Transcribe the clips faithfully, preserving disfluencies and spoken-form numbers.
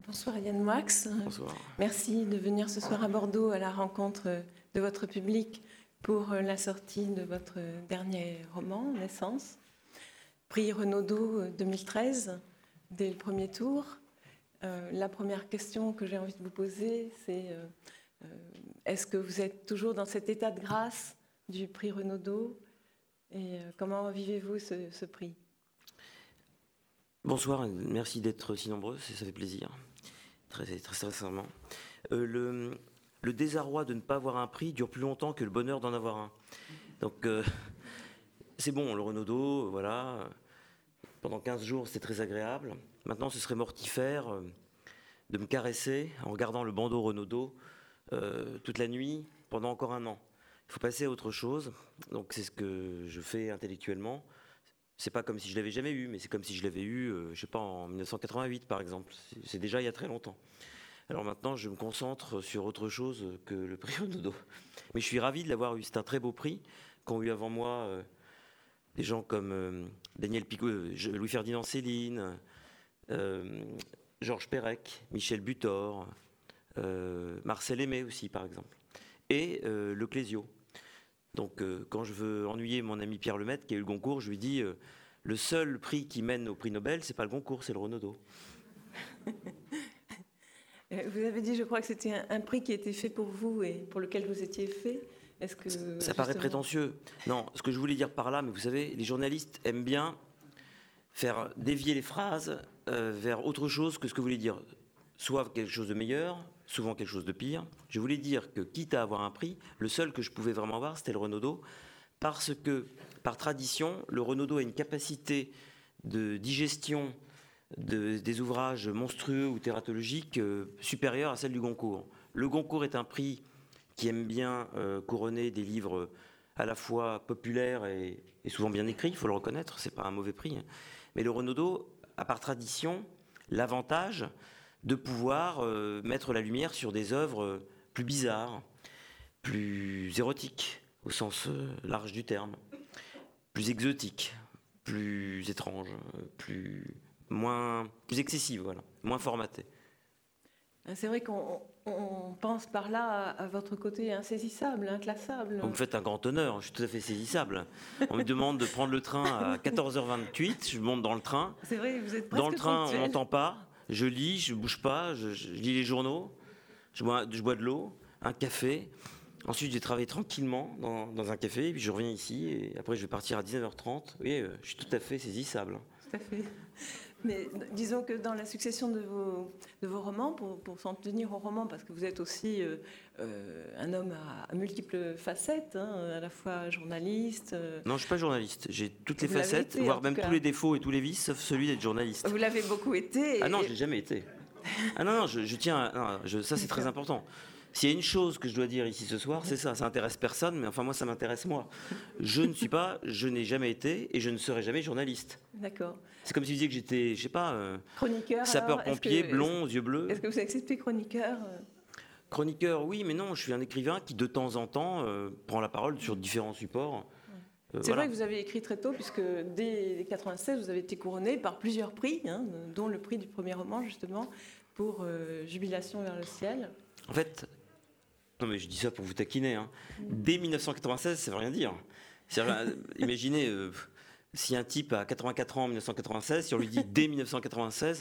Bonsoir Yann Moix. Bonsoir. Merci de venir ce soir à Bordeaux à la rencontre de votre public pour la sortie de votre dernier roman, Naissance. Prix Renaudot deux mille treize, dès le premier tour. Euh, la première question que j'ai envie de vous poser, c'est euh, euh, est-ce que vous êtes toujours dans cet état de grâce du prix Renaudot et euh, comment vivez-vous ce, ce prix ? Bonsoir, merci d'être si nombreux, ça fait plaisir, très, très sincèrement. Euh, le, le désarroi de ne pas avoir un prix dure plus longtemps que le bonheur d'en avoir un. Donc euh, c'est bon, le Renaudot, voilà, pendant quinze jours c'était très agréable. Maintenant ce serait mortifère euh, de me caresser en regardant le bandeau Renaudot euh, toute la nuit pendant encore un an. Il faut passer à autre chose, donc c'est ce que je fais intellectuellement. C'est pas comme si je l'avais jamais eu, mais c'est comme si je l'avais eu, euh, je sais pas, en mille neuf cent quatre-vingt-huit par exemple. C'est, c'est déjà il y a très longtemps. Alors maintenant, je me concentre sur autre chose que le prix Renaudot. Mais je suis ravi de l'avoir eu. C'est un très beau prix qu'ont eu avant moi euh, des gens comme euh, Daniel Picot, euh, Louis-Ferdinand Céline, euh, Georges Perec, Michel Butor, euh, Marcel Aimé aussi par exemple, et euh, Le Clésio. Donc euh, quand je veux ennuyer mon ami Pierre Lemaitre qui a eu le Goncourt, je lui dis euh, le seul prix qui mène au prix Nobel, c'est pas le Goncourt, c'est le Renaudot. Vous avez dit, je crois que c'était un, un prix qui était fait pour vous et pour lequel vous étiez fait. Est-ce que ça justement... paraît prétentieux. Non, ce que je voulais dire par là, mais vous savez, les journalistes aiment bien faire dévier les phrases euh, vers autre chose que ce que vous voulez dire. Soit quelque chose de meilleur, souvent quelque chose de pire. Je voulais dire que, quitte à avoir un prix, le seul que je pouvais vraiment avoir, c'était le Renaudot, parce que, par tradition, le Renaudot a une capacité de digestion de, des ouvrages monstrueux ou tératologiques euh, supérieure à celle du Goncourt. Le Goncourt est un prix qui aime bien euh, couronner des livres à la fois populaires et, et souvent bien écrits, il faut le reconnaître, c'est pas un mauvais prix. Mais le Renaudot a par tradition l'avantage de pouvoir euh, mettre la lumière sur des œuvres plus bizarres, plus érotiques, au sens euh, large du terme, plus exotiques, plus étranges, plus, moins, plus excessives, voilà, moins formatées. C'est vrai qu'on on pense par là à votre côté insaisissable, inclassable. Vous me faites un grand honneur, je suis tout à fait saisissable. On me demande de prendre le train à quatorze heures vingt-huit, je monte dans le train. C'est vrai, vous êtes presque Dans le train, ponctuel. on n'entend pas. Je lis, je ne bouge pas, je, je lis les journaux, je bois, je bois de l'eau, un café. Ensuite, j'ai travaillé tranquillement dans, dans un café, et puis je reviens ici, et après je vais partir à dix-neuf heures trente. Vous voyez, je suis tout à fait saisissable. Tout à fait. Mais disons que dans la succession de vos, de vos romans, pour, pour s'en tenir aux romans, parce que vous êtes aussi euh, euh, un homme à, à multiples facettes, hein, à la fois journaliste... Euh... Non, je ne suis pas journaliste. J'ai toutes les vous facettes, été, voire même cas. tous les défauts et tous les vices, sauf celui d'être journaliste. Vous l'avez beaucoup été. Et... Ah non, je ne l'ai jamais été. Ah non, non, je, je tiens à... Non, je, ça, c'est très important. S'il y a une chose que je dois dire ici ce soir, c'est ça. Ça n'intéresse personne, mais enfin, moi, ça m'intéresse moi. Je ne suis pas, je n'ai jamais été et je ne serai jamais journaliste. D'accord. C'est comme si vous disiez que j'étais, je sais pas, euh, chroniqueur, sapeur-pompier, que, blond, aux yeux bleus. Est-ce que vous acceptez chroniqueur ? Chroniqueur, oui, mais non, je suis un écrivain qui, de temps en temps, euh, prend la parole sur différents supports. Euh, c'est voilà. Vrai que vous avez écrit très tôt, puisque dès quatre-vingt-seize, vous avez été couronné par plusieurs prix, hein, dont le prix du premier roman, justement, pour euh, Jubilation vers le ciel. En fait, non mais je dis ça pour vous taquiner, hein. Dès dix-neuf cent quatre-vingt-seize, ça veut rien dire. C'est-à-dire, imaginez, euh, si un type a quatre-vingt-quatre ans en dix-neuf cent quatre-vingt-seize, si on lui dit dès dix-neuf cent quatre-vingt-seize...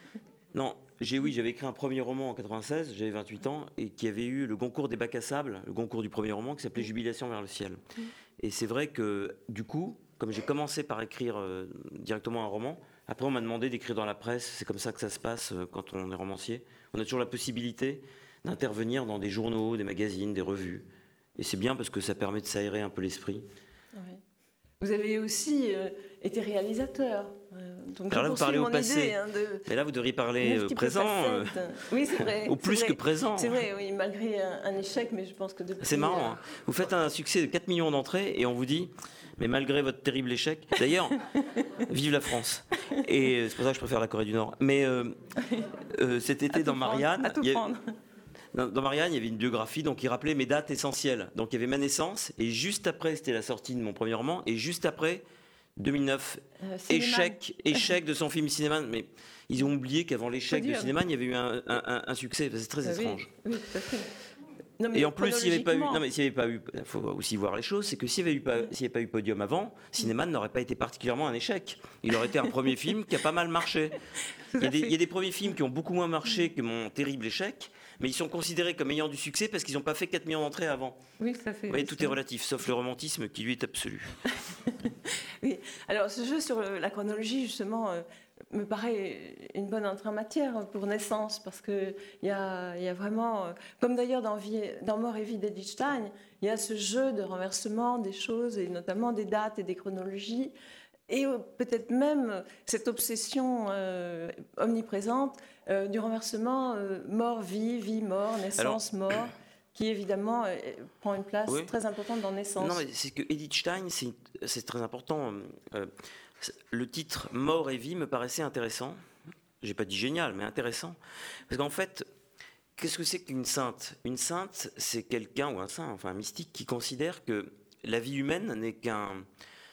Non, j'ai, oui, j'avais écrit un premier roman en quatre-vingt-seize, j'avais vingt-huit ans, et qui avait eu le Goncourt des bacs à sable, le Goncourt du premier roman, qui s'appelait Jubilation vers le ciel. Et c'est vrai que, du coup, comme j'ai commencé par écrire euh, directement un roman, après on m'a demandé d'écrire dans la presse, c'est comme ça que ça se passe euh, quand on est romancier. On a toujours la possibilité d'intervenir dans des journaux, des magazines, des revues. Et c'est bien parce que ça permet de s'aérer un peu l'esprit. Oui. Vous avez aussi euh, été réalisateur. Euh, donc Alors là, vous parlez au passé. Idée, hein, de... Mais là, vous devriez parler euh, présent. Euh... Oui, c'est vrai. Au plus vrai. que présent. C'est vrai, oui, malgré un, un échec, mais je pense que depuis... C'est marrant. Euh... Hein. Vous faites un succès de quatre millions d'entrées et on vous dit, mais malgré votre terrible échec... D'ailleurs, vive la France. Et c'est pour ça que je préfère la Corée du Nord. Mais euh, euh, cet été, dans prendre, Marianne... À tout prendre. Dans, dans Marianne, il y avait une biographie donc qui rappelait mes dates essentielles. Donc il y avait ma naissance, et juste après, c'était la sortie de mon premier roman, et juste après... deux mille neuf, euh, échec, échec de son film Cinéman. Mais ils ont oublié qu'avant l'échec de Cinéman, il y avait eu un, un, un succès. C'est très ah, étrange. Oui, oui, tout à fait. Non, mais et en plus, s'il n'y avait pas eu, non mais s'il n'y avait pas eu, il faut aussi voir les choses, c'est que s'il n'y avait eu pas, s'il n'y avait pas eu Podium avant, Cinéman n'aurait pas été particulièrement un échec. Il aurait été un premier film qui a pas mal marché. Il y, a des, il y a des premiers films qui ont beaucoup moins marché que mon terrible échec, mais ils sont considérés comme ayant du succès parce qu'ils n'ont pas fait quatre millions d'entrées avant. Oui, ça fait. Vous voyez, tout est relatif, sauf le romantisme qui lui est absolu. Oui. Alors, ce jeu sur le, la chronologie, justement. Euh, me paraît une bonne entrée en matière pour Naissance, parce qu'il y a, y a vraiment, comme d'ailleurs dans, dans Mort et vie d'Edith Stein, il y a ce jeu de renversement des choses, et notamment des dates et des chronologies, et peut-être même cette obsession euh, omniprésente euh, du renversement euh, mort-vie, vie-mort, naissance-mort, qui évidemment euh, prend une place oui. très importante dans Naissance. Non, mais c'est que Edith Stein, c'est, c'est très important. Euh, Le titre « Mort et vie » me paraissait intéressant. Je n'ai pas dit génial, mais intéressant. Parce qu'en fait, qu'est-ce que c'est qu'une sainte ? Une sainte, c'est quelqu'un, ou un saint, enfin un mystique, qui considère que la vie humaine n'est qu'un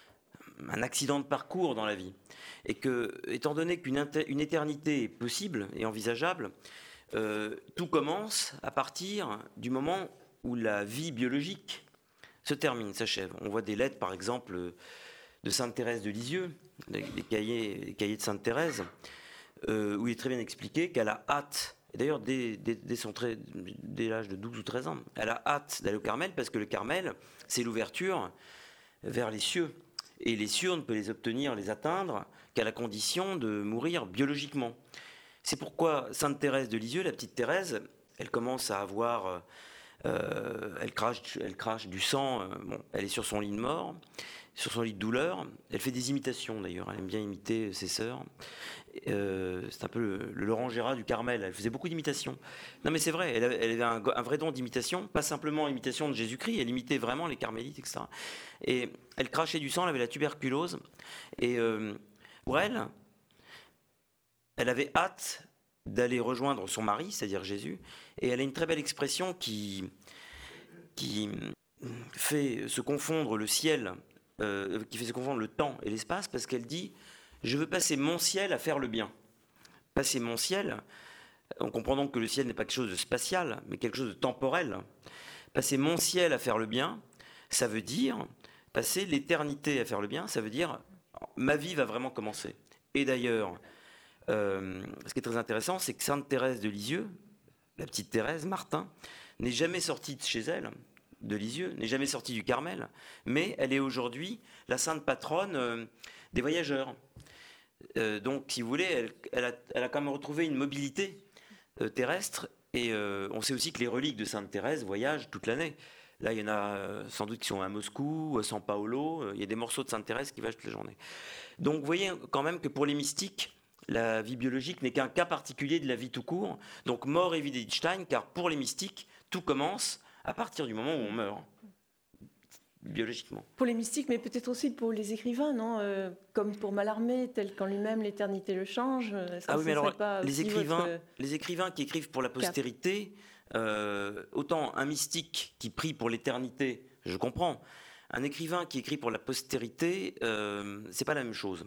un accident de parcours dans la vie. Et que, étant donné qu'une inter- une éternité est possible et envisageable, euh, tout commence à partir du moment où la vie biologique se termine, s'achève. On voit des lettres, par exemple, de Sainte Thérèse de Lisieux, les cahiers, les cahiers de Sainte Thérèse, euh, où il est très bien expliqué qu'elle a hâte, et d'ailleurs dès, dès, dès, son très, dès l'âge de douze ou treize ans, elle a hâte d'aller au Carmel, parce que le Carmel, c'est l'ouverture vers les cieux. Et les cieux, on ne peut les obtenir, les atteindre, qu'à la condition de mourir biologiquement. C'est pourquoi Sainte Thérèse de Lisieux, la petite Thérèse, elle commence à avoir... Euh, elle, crache, elle crache du sang, euh, bon, elle est sur son lit de mort, sur son lit de douleur. Elle fait des imitations d'ailleurs, elle aime bien imiter ses sœurs. Euh, c'est un peu le, le Laurent Gérard du Carmel, elle faisait beaucoup d'imitations. Non mais c'est vrai, elle avait, elle avait un, un vrai don d'imitation, pas simplement imitation de Jésus-Christ, elle imitait vraiment les carmélites, et cetera. Et elle crachait du sang, elle avait la tuberculose. Et euh, pour elle, elle avait hâte d'aller rejoindre son mari, c'est-à-dire Jésus, et elle a une très belle expression qui, qui fait se confondre le ciel, euh, qui fait se confondre le temps et l'espace, parce qu'elle dit « Je veux passer mon ciel à faire le bien ». Passer mon ciel, en comprenant que le ciel n'est pas quelque chose de spatial, mais quelque chose de temporel. Passer mon ciel à faire le bien, ça veut dire passer l'éternité à faire le bien, ça veut dire ma vie va vraiment commencer. Et d'ailleurs, Euh, ce qui est très intéressant, c'est que Sainte Thérèse de Lisieux, la petite Thérèse, Martin, n'est jamais sortie de chez elle, de Lisieux, n'est jamais sortie du Carmel, mais elle est aujourd'hui la sainte patronne euh, des voyageurs. Euh, donc, si vous voulez, elle, elle, a, elle a quand même retrouvé une mobilité euh, terrestre, et euh, on sait aussi que les reliques de Sainte Thérèse voyagent toute l'année. Là, il y en a euh, sans doute qui sont à Moscou, à San Paolo, euh, il y a des morceaux de Sainte Thérèse qui voyagent toute la journée. Donc, vous voyez quand même que pour les mystiques, la vie biologique n'est qu'un cas particulier de la vie tout court. Donc mort et vie d'Edith Stein, car pour les mystiques, tout commence à partir du moment où on meurt, biologiquement. Pour les mystiques, mais peut-être aussi pour les écrivains, non euh, comme pour Mallarmé, tel qu'en lui-même l'éternité le change. Ah oui, mais alors, les écrivains, votre... les écrivains qui écrivent pour la postérité, euh, autant un mystique qui prie pour l'éternité, je comprends. Un écrivain qui écrit pour la postérité, euh, c'est pas la même chose.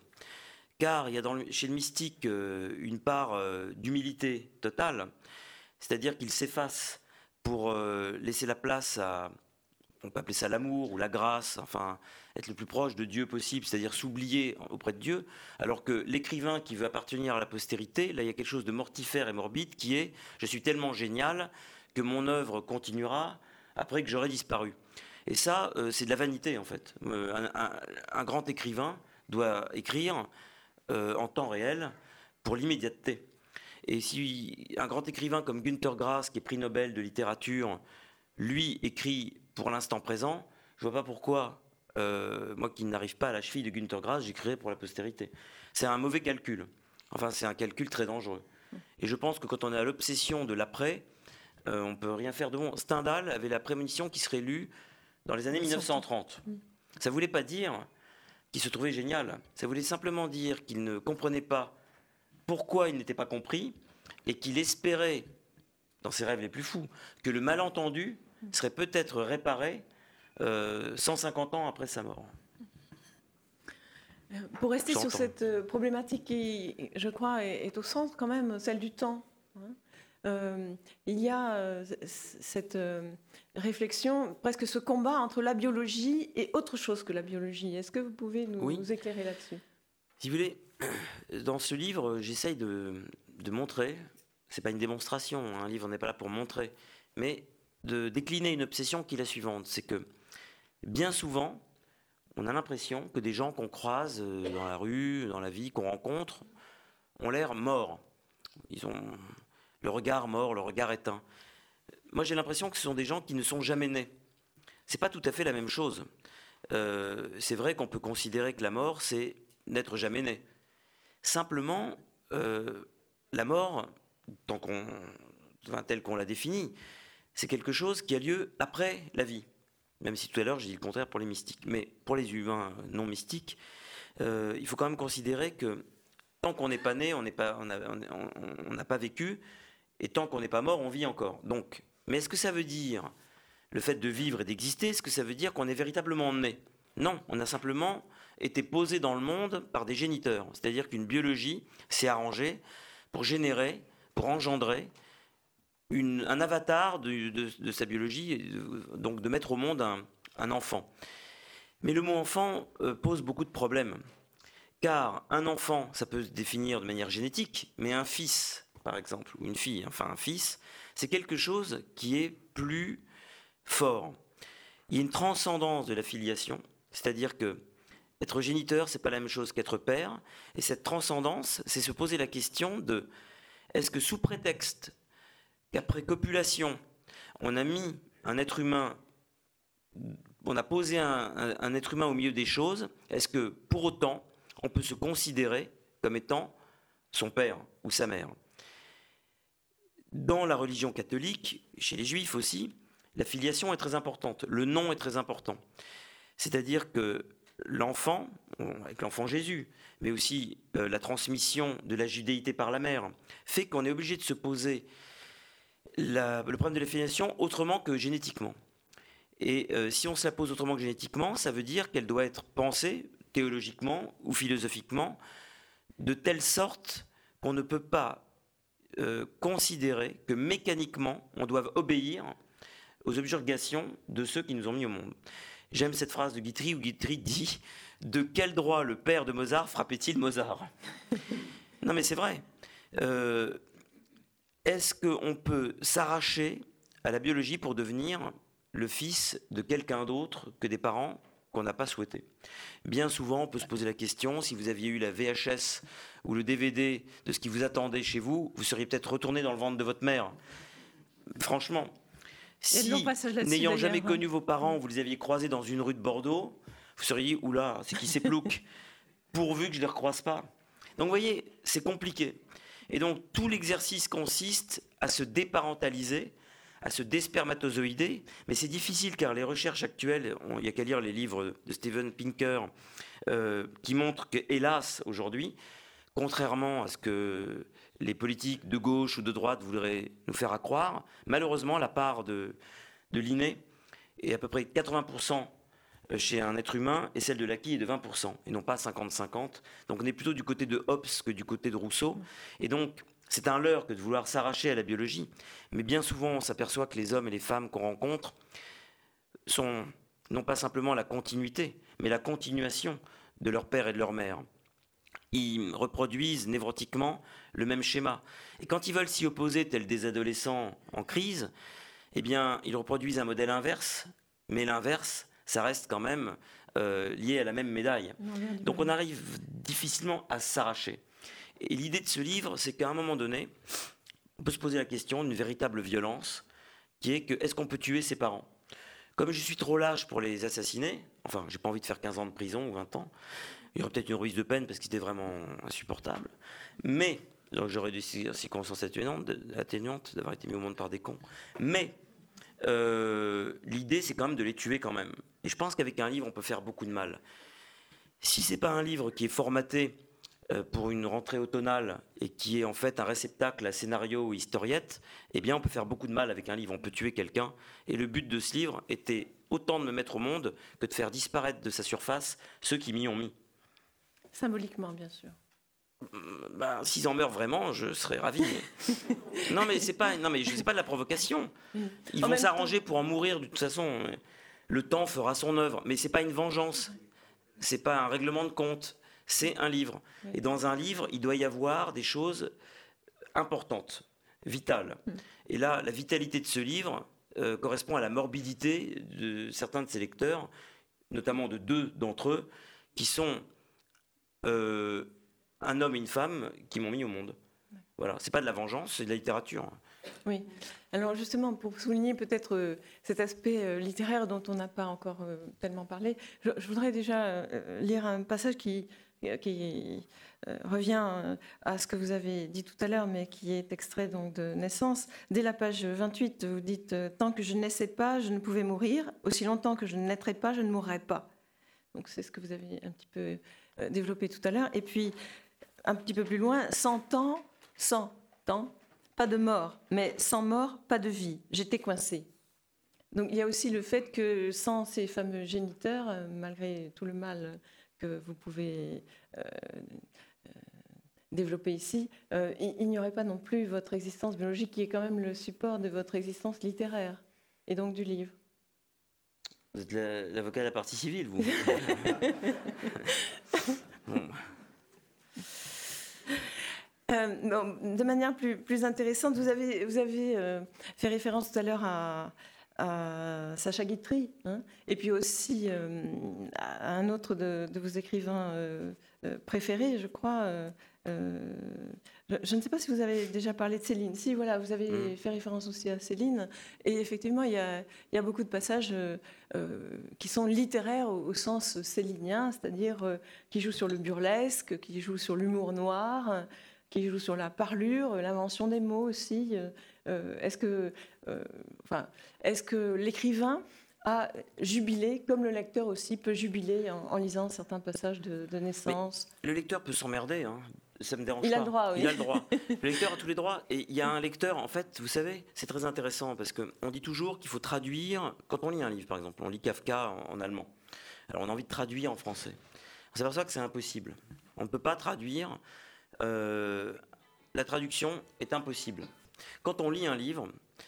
Car il y a dans le, chez le mystique euh, une part euh, d'humilité totale, c'est-à-dire qu'il s'efface pour euh, laisser la place à, on peut appeler ça l'amour ou la grâce, enfin être le plus proche de Dieu possible, c'est-à-dire s'oublier auprès de Dieu, alors que l'écrivain qui veut appartenir à la postérité, là il y a quelque chose de mortifère et morbide qui est « je suis tellement génial que mon œuvre continuera après que j'aurai disparu ». Et ça, euh, c'est de la vanité en fait. Euh, un, un, un grand écrivain doit écrire Euh, en temps réel pour l'immédiateté. Et si un grand écrivain comme Günter Grass, qui est prix Nobel de littérature, lui écrit pour l'instant présent, je ne vois pas pourquoi, euh, moi qui n'arrive pas à la cheville de Günter Grass, j'écrirai pour la postérité. C'est un mauvais calcul. Enfin, c'est un calcul très dangereux. Et je pense que quand on est à l'obsession de l'après, euh, on ne peut rien faire de bon. Stendhal avait la prémonition qui serait lue dans les années mille neuf cent trente. Ça ne voulait pas dire qui se trouvait génial. Ça voulait simplement dire qu'il ne comprenait pas pourquoi il n'était pas compris et qu'il espérait, dans ses rêves les plus fous, que le malentendu serait peut-être réparé euh, cent cinquante ans après sa mort. Pour rester J'entends. sur cette problématique qui, je crois, est, est au centre quand même, celle du temps. Hein. Euh, il y a euh, cette euh, réflexion, presque ce combat entre la biologie et autre chose que la biologie. Est-ce que vous pouvez nous, oui. nous éclairer là-dessus ? Si vous voulez, dans ce livre, j'essaye de, de montrer, c'est pas une démonstration, un livre n'est pas là pour montrer, mais de décliner une obsession qui est la suivante, c'est que bien souvent, on a l'impression que des gens qu'on croise dans la rue, dans la vie, qu'on rencontre, ont l'air morts. Ils ont le regard mort, le regard éteint. Moi, j'ai l'impression que ce sont des gens qui ne sont jamais nés. C'est pas tout à fait la même chose. Euh, c'est vrai qu'on peut considérer que la mort, c'est n'être jamais né. Simplement, euh, la mort, tant qu'on, enfin, telle qu'on l'a définie, c'est quelque chose qui a lieu après la vie. Même si tout à l'heure j'ai dit le contraire pour les mystiques. Mais pour les humains non mystiques, euh, il faut quand même considérer que tant qu'on n'est pas né, on n'est pas, on n'a on, on n'a pas vécu, et tant qu'on n'est pas mort, on vit encore. Donc, mais est-ce que ça veut dire, le fait de vivre et d'exister, est-ce que ça veut dire qu'on est véritablement né ? Non, on a simplement été posé dans le monde par des géniteurs. C'est-à-dire qu'une biologie s'est arrangée pour générer, pour engendrer Une, un avatar de, de, de sa biologie, donc de mettre au monde un, un enfant. Mais le mot enfant euh, pose beaucoup de problèmes, car un enfant, ça peut se définir de manière génétique, mais un fils, par exemple, ou une fille, enfin un fils, c'est quelque chose qui est plus fort. Il y a une transcendance de la filiation, c'est-à-dire que être géniteur, c'est pas la même chose qu'être père, et cette transcendance, c'est se poser la question de est-ce que sous prétexte qu'après copulation, on a mis un être humain, on a posé un, un, un être humain au milieu des choses, est-ce que pour autant, on peut se considérer comme étant son père ou sa mère ? Dans la religion catholique, chez les juifs aussi, la filiation est très importante, le nom est très important. C'est-à-dire que l'enfant, avec l'enfant Jésus, mais aussi euh, la transmission de la judéité par la mère, fait qu'on est obligé de se poser La, le problème de la filiation autrement que génétiquement. Et euh, si on se la pose autrement que génétiquement, ça veut dire qu'elle doit être pensée théologiquement ou philosophiquement de telle sorte qu'on ne peut pas euh, considérer que mécaniquement on doit obéir aux objurgations de ceux qui nous ont mis au monde. J'aime cette phrase de Guitry où Guitry dit « De quel droit le père de Mozart frappait-il Mozart ?» Non mais c'est vrai. Euh, Est-ce qu'on peut s'arracher à la biologie pour devenir le fils de quelqu'un d'autre que des parents qu'on n'a pas souhaité ? Bien souvent, on peut se poser la question, si vous aviez eu la V H S ou le D V D de ce qui vous attendait chez vous, vous seriez peut-être retourné dans le ventre de votre mère. Franchement, si, n'ayant jamais hein. connu vos parents, vous les aviez croisés dans une rue de Bordeaux, vous seriez, oula, c'est qui ces ploucs, pourvu que je ne les recroise pas. Donc vous voyez, c'est compliqué. Et donc, tout l'exercice consiste à se déparentaliser, à se déspermatozoïder, mais c'est difficile car les recherches actuelles, il n'y a qu'à lire les livres de Steven Pinker, euh, qui montrent que, hélas, aujourd'hui, contrairement à ce que les politiques de gauche ou de droite voudraient nous faire croire, malheureusement, la part de, de l'inné est à peu près quatre-vingts pour cent chez un être humain, et celle de l'acquis est de vingt pour cent, et non pas cinquante cinquante. Donc on est plutôt du côté de Hobbes que du côté de Rousseau. Et donc, c'est un leurre que de vouloir s'arracher à la biologie. Mais bien souvent, on s'aperçoit que les hommes et les femmes qu'on rencontre sont non pas simplement la continuité, mais la continuation de leur père et de leur mère. Ils reproduisent névrotiquement le même schéma. Et quand ils veulent s'y opposer, tels des adolescents en crise, eh bien, ils reproduisent un modèle inverse, mais l'inverse, ça reste quand même euh, lié à la même médaille. Donc on arrive difficilement à s'arracher. Et l'idée de ce livre, c'est qu'à un moment donné, on peut se poser la question d'une véritable violence, qui est que est-ce qu'on peut tuer ses parents ? Comme je suis trop lâche pour les assassiner, enfin, j'ai pas envie de faire quinze ans de prison ou vingt ans, il y aurait peut-être une remise de peine parce qu'il était vraiment insupportable, mais, donc j'aurais des circonstances atténuantes, atténuantes d'avoir été mis au monde par des cons, mais euh, l'idée, c'est quand même de les tuer quand même. Et je pense qu'avec un livre, on peut faire beaucoup de mal. Si c'est pas un livre qui est formaté euh, pour une rentrée automnale et qui est en fait un réceptacle à scénario ou historiette, eh bien on peut faire beaucoup de mal avec un livre, on peut tuer quelqu'un. Et le but de ce livre était autant de me mettre au monde que de faire disparaître de sa surface ceux qui m'y ont mis. Symboliquement, bien sûr. Ben, s'ils en meurent vraiment, je serais ravi. non, mais c'est pas, non, mais je sais pas de la provocation. Ils en vont s'arranger temps... pour en mourir de toute façon. Le temps fera son œuvre, mais c'est pas une vengeance. C'est pas un règlement de compte. C'est un livre. Oui. Et dans un livre, il doit y avoir des choses importantes, vitales. Mm. Et là, la vitalité de ce livre euh, correspond à la morbidité de certains de ses lecteurs, notamment de deux d'entre eux, qui sont euh, un homme et une femme qui m'ont mis au monde. Voilà, c'est pas de la vengeance, c'est de la littérature. Oui. Alors justement, pour souligner peut-être euh, cet aspect euh, littéraire dont on n'a pas encore euh, tellement parlé, je, je voudrais déjà euh, lire un passage qui, qui euh, revient à ce que vous avez dit tout à l'heure, mais qui est extrait donc de Naissance. Dès la page vingt-huit, vous dites « Tant que je ne naissais pas, je ne pouvais mourir. Aussi longtemps que je ne naîtrais pas, je ne mourrais pas. » Donc c'est ce que vous avez un petit peu euh, développé tout à l'heure. Et puis, un petit peu plus loin, « Cent ans, cent ans, pas de mort, mais sans mort, pas de vie. J'étais coincée. » Donc il y a aussi le fait que sans ces fameux géniteurs, euh, malgré tout le mal que vous pouvez euh, euh, développer ici, euh, il, il n'y aurait pas non plus votre existence biologique qui est quand même le support de votre existence littéraire et donc du livre. Vous êtes la, l'avocat de la partie civile, vous. Bon. Euh, bon, de manière plus, plus intéressante, vous avez, vous avez euh, fait référence tout à l'heure à, à Sacha Guitry, hein, et puis aussi euh, à un autre de, de vos écrivains euh, euh, préférés, je crois. Euh, euh, je, je ne sais pas si vous avez déjà parlé de Céline. Si, voilà, vous avez mmh. fait référence aussi à Céline. Et effectivement, il y a, il y a beaucoup de passages euh, euh, qui sont littéraires au, au sens célinien, c'est-à-dire euh, qui jouent sur le burlesque, qui jouent sur l'humour noir, euh, qui joue sur la parlure, l'invention des mots aussi. Euh, est-ce que, euh, enfin, est-ce que l'écrivain a jubilé, comme le lecteur aussi peut jubiler en, en lisant certains passages de, de Naissance? Mais le lecteur peut s'emmerder, hein. Ça me dérange il pas. Il a le droit, oui. Il a le droit. Le lecteur a tous les droits. Et il y a un lecteur, en fait, vous savez, c'est très intéressant parce qu'on dit toujours qu'il faut traduire. Quand on lit un livre, par exemple, on lit Kafka en, en allemand. Alors on a envie de traduire en français. On s'aperçoit que c'est impossible. On ne peut pas traduire. Euh, la traduction est impossible. Quand on lit un livre,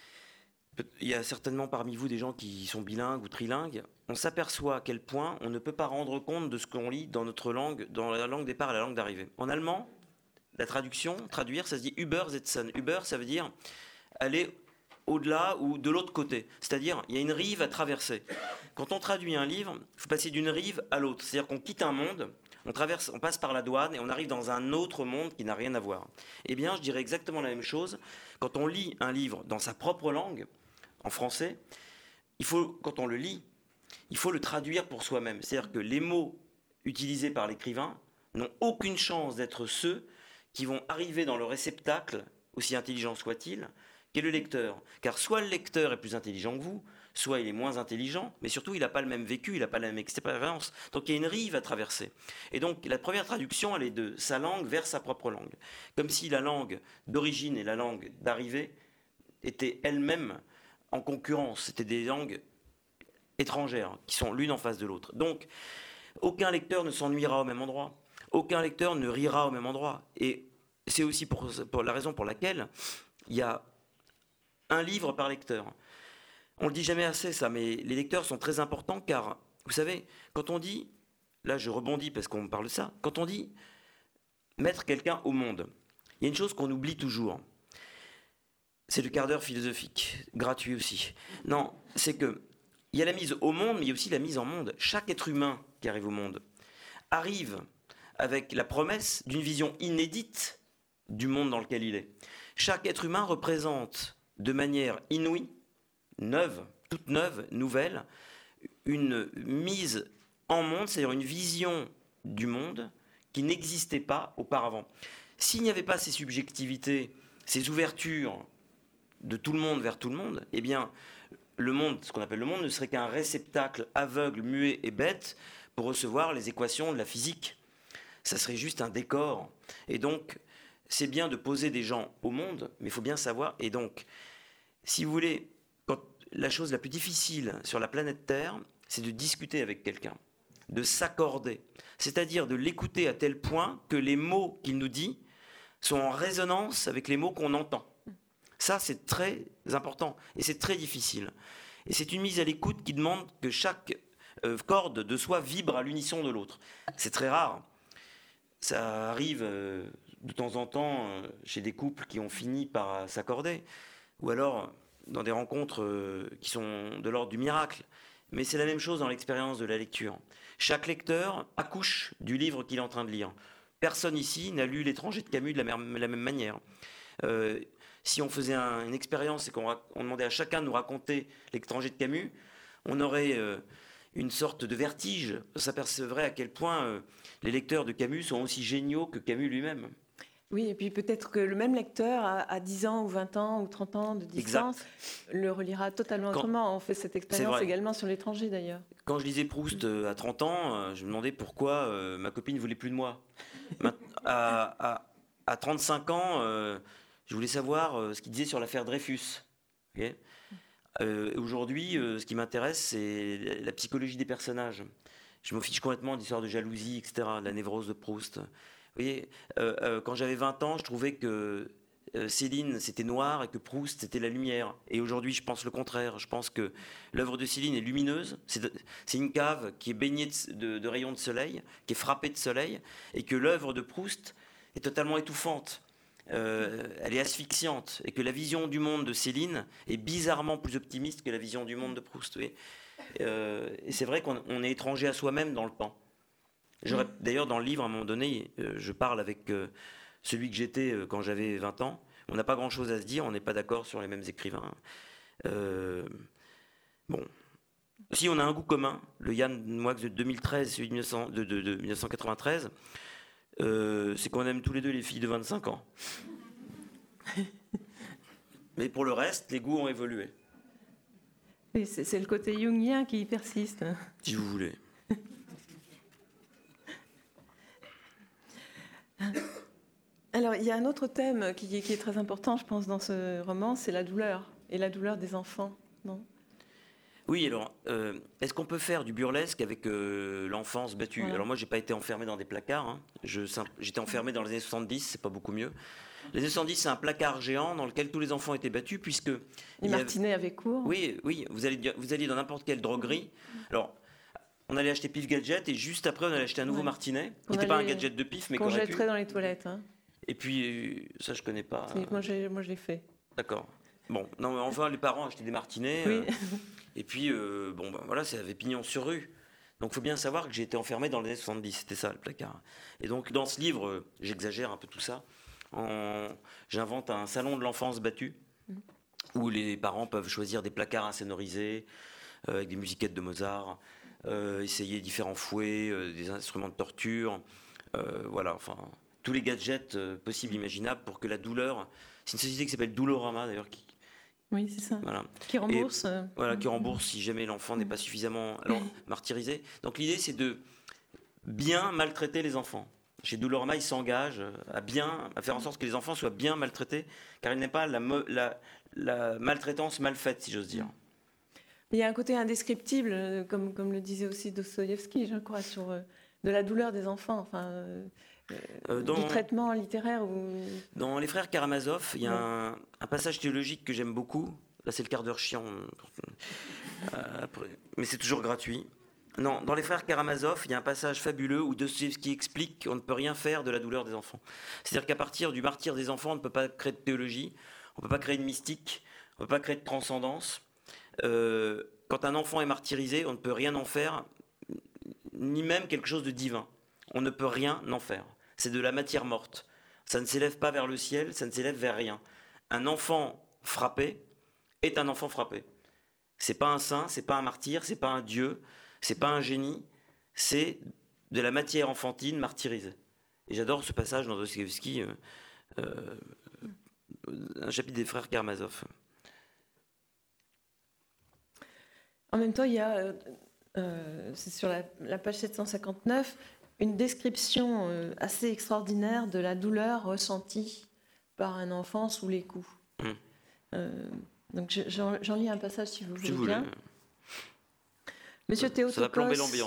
il y a certainement parmi vous des gens qui sont bilingues ou trilingues, on s'aperçoit à quel point on ne peut pas rendre compte de ce qu'on lit dans notre langue, dans la langue départ et la langue d'arrivée. En allemand, la traduction, traduire, ça se dit übersetzen. Über, ça veut dire aller au-delà ou de l'autre côté. C'est-à-dire, il y a une rive à traverser. Quand on traduit un livre, il faut passer d'une rive à l'autre. C'est-à-dire qu'on quitte un monde, on traverse, on passe par la douane et on arrive dans un autre monde qui n'a rien à voir. Eh bien, je dirais exactement la même chose. Quand on lit un livre dans sa propre langue, en français, il faut, quand on le lit, il faut le traduire pour soi-même. C'est-à-dire que les mots utilisés par l'écrivain n'ont aucune chance d'être ceux qui vont arriver dans le réceptacle, aussi intelligent soit-il, qu'est le lecteur. Car soit le lecteur est plus intelligent que vous, soit il est moins intelligent, mais surtout il n'a pas le même vécu, il n'a pas la même expérience. Donc il y a une rive à traverser. Et donc la première traduction, elle est de sa langue vers sa propre langue. Comme si la langue d'origine et la langue d'arrivée étaient elles-mêmes en concurrence. C'était des langues étrangères qui sont l'une en face de l'autre. Donc aucun lecteur ne s'ennuiera au même endroit. Aucun lecteur ne rira au même endroit. Et c'est aussi pour, pour la raison pour laquelle il y a un livre par lecteur. On ne le dit jamais assez, ça, mais les lecteurs sont très importants car, vous savez, quand on dit, là je rebondis parce qu'on me parle de ça, quand on dit mettre quelqu'un au monde, il y a une chose qu'on oublie toujours. C'est le quart d'heure philosophique, gratuit aussi. Non, c'est que il y a la mise au monde, mais il y a aussi la mise en monde. Chaque être humain qui arrive au monde arrive avec la promesse d'une vision inédite du monde dans lequel il est. Chaque être humain représente de manière inouïe, neuve, toute neuve, nouvelle, une mise en monde, c'est-à-dire une vision du monde qui n'existait pas auparavant. S'il n'y avait pas ces subjectivités, ces ouvertures de tout le monde vers tout le monde, eh bien, le monde, ce qu'on appelle le monde, ne serait qu'un réceptacle aveugle, muet et bête pour recevoir les équations de la physique. Ça serait juste un décor. Et donc, c'est bien de poser des gens au monde, mais il faut bien savoir. Et donc, si vous voulez, quand la chose la plus difficile sur la planète Terre, c'est de discuter avec quelqu'un. de s'accorder, c'est-à-dire de l'écouter à tel point que les mots qu'il nous dit sont en résonance avec les mots qu'on entend. Ça, c'est très important et c'est très difficile. Et c'est une mise à l'écoute qui demande que chaque euh, corde de soi vibre à l'unisson de l'autre. C'est très rare. Ça arrive euh, de temps en temps euh, chez des couples qui ont fini par euh, s'accorder, ou alors dans des rencontres euh, qui sont de l'ordre du miracle. Mais c'est la même chose dans l'expérience de la lecture. Chaque lecteur accouche du livre qu'il est en train de lire. Personne ici n'a lu L'étranger de Camus de la même, la même manière. Euh, si on faisait un, une expérience et qu'on on demandait à chacun de nous raconter L'étranger de Camus, on aurait euh, une sorte de vertige. On s'apercevrait à quel point euh, les lecteurs de Camus sont aussi géniaux que Camus lui-même. Oui, et puis peut-être que le même lecteur, à dix ans ou vingt ans ou trente ans de distance, exact, le relira totalement Quand, autrement. On fait cette expérience également sur L'étranger, d'ailleurs. Quand je lisais Proust euh, à trente ans, je me demandais pourquoi euh, ma copine ne voulait plus de moi. à, à, à trente-cinq ans, euh, je voulais savoir euh, ce qu'il disait sur l'affaire Dreyfus. Okay, euh, aujourd'hui, euh, ce qui m'intéresse, c'est la psychologie des personnages. Je me fiche complètement d'histoires de jalousie, et cetera, de la névrose de Proust. Vous voyez, euh, euh, quand j'avais vingt ans, je trouvais que euh, Céline, c'était noir et que Proust, c'était la lumière. Et aujourd'hui, je pense le contraire. Je pense que l'œuvre de Céline est lumineuse. C'est, de, c'est une cave qui est baignée de, de, de rayons de soleil, qui est frappée de soleil, et que l'œuvre de Proust est totalement étouffante. Euh, elle est asphyxiante. Et que la vision du monde de Céline est bizarrement plus optimiste que la vision du monde de Proust. Vous voyez, euh, et c'est vrai qu'on on est étranger à soi-même dans le temps. J'aurais, d'ailleurs, dans le livre, à un moment donné, euh, je parle avec euh, celui que j'étais euh, quand j'avais vingt ans. On n'a pas grand-chose à se dire, on n'est pas d'accord sur les mêmes écrivains. Euh, bon. Si on a un goût commun, le Yann Moix de deux mille treize, celui de, mille neuf cents, de, de, de dix-neuf cent quatre-vingt-treize, euh, c'est qu'on aime tous les deux les filles de vingt-cinq ans. Mais pour le reste, les goûts ont évolué. Et c'est, c'est le côté jungien qui persiste. Si vous voulez. Alors, il y a un autre thème qui est, qui est très important, je pense, dans ce roman, c'est la douleur, et la douleur des enfants, non ? Oui, alors, euh, est-ce qu'on peut faire du burlesque avec euh, l'enfance battue ? Voilà. Alors moi, j'ai pas été enfermé dans des placards, hein. Je, j'étais enfermé dans les années soixante-dix, c'est pas beaucoup mieux. Les années soixante-dix, c'est un placard géant dans lequel tous les enfants étaient battus, puisque... Et Martinet avait cours. Oui, oui, vous allez, vous alliez dans n'importe quelle droguerie. Alors... On allait acheter Pif Gadget et juste après on allait acheter un nouveau ouais. Martinet. Qui n'était pas un gadget de Pif, mais qu'on aurait pu. Qu'on jetterait dans les toilettes. Hein. Et puis ça je connais pas. C'est, moi, j'ai, moi je l'ai fait. D'accord. Bon, non mais enfin les parents achetaient des Martinets. Oui. Euh, et puis euh, bon ben voilà, ça avait pignon sur rue. Donc il faut bien savoir que j'ai été enfermé dans les années soixante-dix, c'était ça le placard. Et donc dans ce livre, euh, j'exagère un peu tout ça. En, j'invente un salon de l'enfance battue mmh. où les parents peuvent choisir des placards insonorisés euh, avec des musiquettes de Mozart. Euh, essayer différents fouets, euh, des instruments de torture, euh, voilà, enfin, tous les gadgets euh, possibles, imaginables pour que la douleur... C'est une société qui s'appelle Doulorama, d'ailleurs, qui... Oui, c'est ça. Voilà. Qui rembourse. Et, euh... Voilà, qui rembourse si jamais l'enfant n'est pas suffisamment alors, martyrisé. Donc l'idée, c'est de bien maltraiter les enfants. Chez Doulorama, ils s'engagent à bien, à faire en sorte que les enfants soient bien maltraités, car ils n'aiment pas la, la, la maltraitance mal faite, si j'ose dire. Il y a un côté indescriptible, comme, comme le disait aussi Dostoïevski, je crois, sur euh, de la douleur des enfants, enfin, euh, euh, dans, du traitement littéraire. Ou... Dans Les Frères Karamazov, il y a ouais. un, un passage théologique que j'aime beaucoup. Là, c'est le quart d'heure chiant, euh, après, mais c'est toujours gratuit. Non, dans Les Frères Karamazov, il y a un passage fabuleux où Dostoïevski explique qu'on ne peut rien faire de la douleur des enfants. C'est-à-dire qu'à partir du martyre des enfants, on ne peut pas créer de théologie, on ne peut pas créer de mystique, on ne peut pas créer de transcendance. Euh, quand un enfant est martyrisé, on ne peut rien en faire, ni même quelque chose de divin. On ne peut rien en faire. C'est de la matière morte. Ça ne s'élève pas vers le ciel, ça ne s'élève vers rien. Un enfant frappé est un enfant frappé. C'est pas un saint, c'est pas un martyr, c'est pas un dieu, c'est pas un génie, c'est de la matière enfantine martyrisée. Et j'adore ce passage dans Dostoïevski, euh, euh, un chapitre des Frères Karamazov. En même temps, il y a, euh, c'est sur la, la page sept cent cinquante-neuf, une description euh, assez extraordinaire de la douleur ressentie par un enfant sous les coups. Mmh. Euh, donc je, j'en, j'en lis un passage si vous voulez, si vous voulez. Bien. Monsieur ça, Théotokos, ça va plomber l'ambiance. Hein.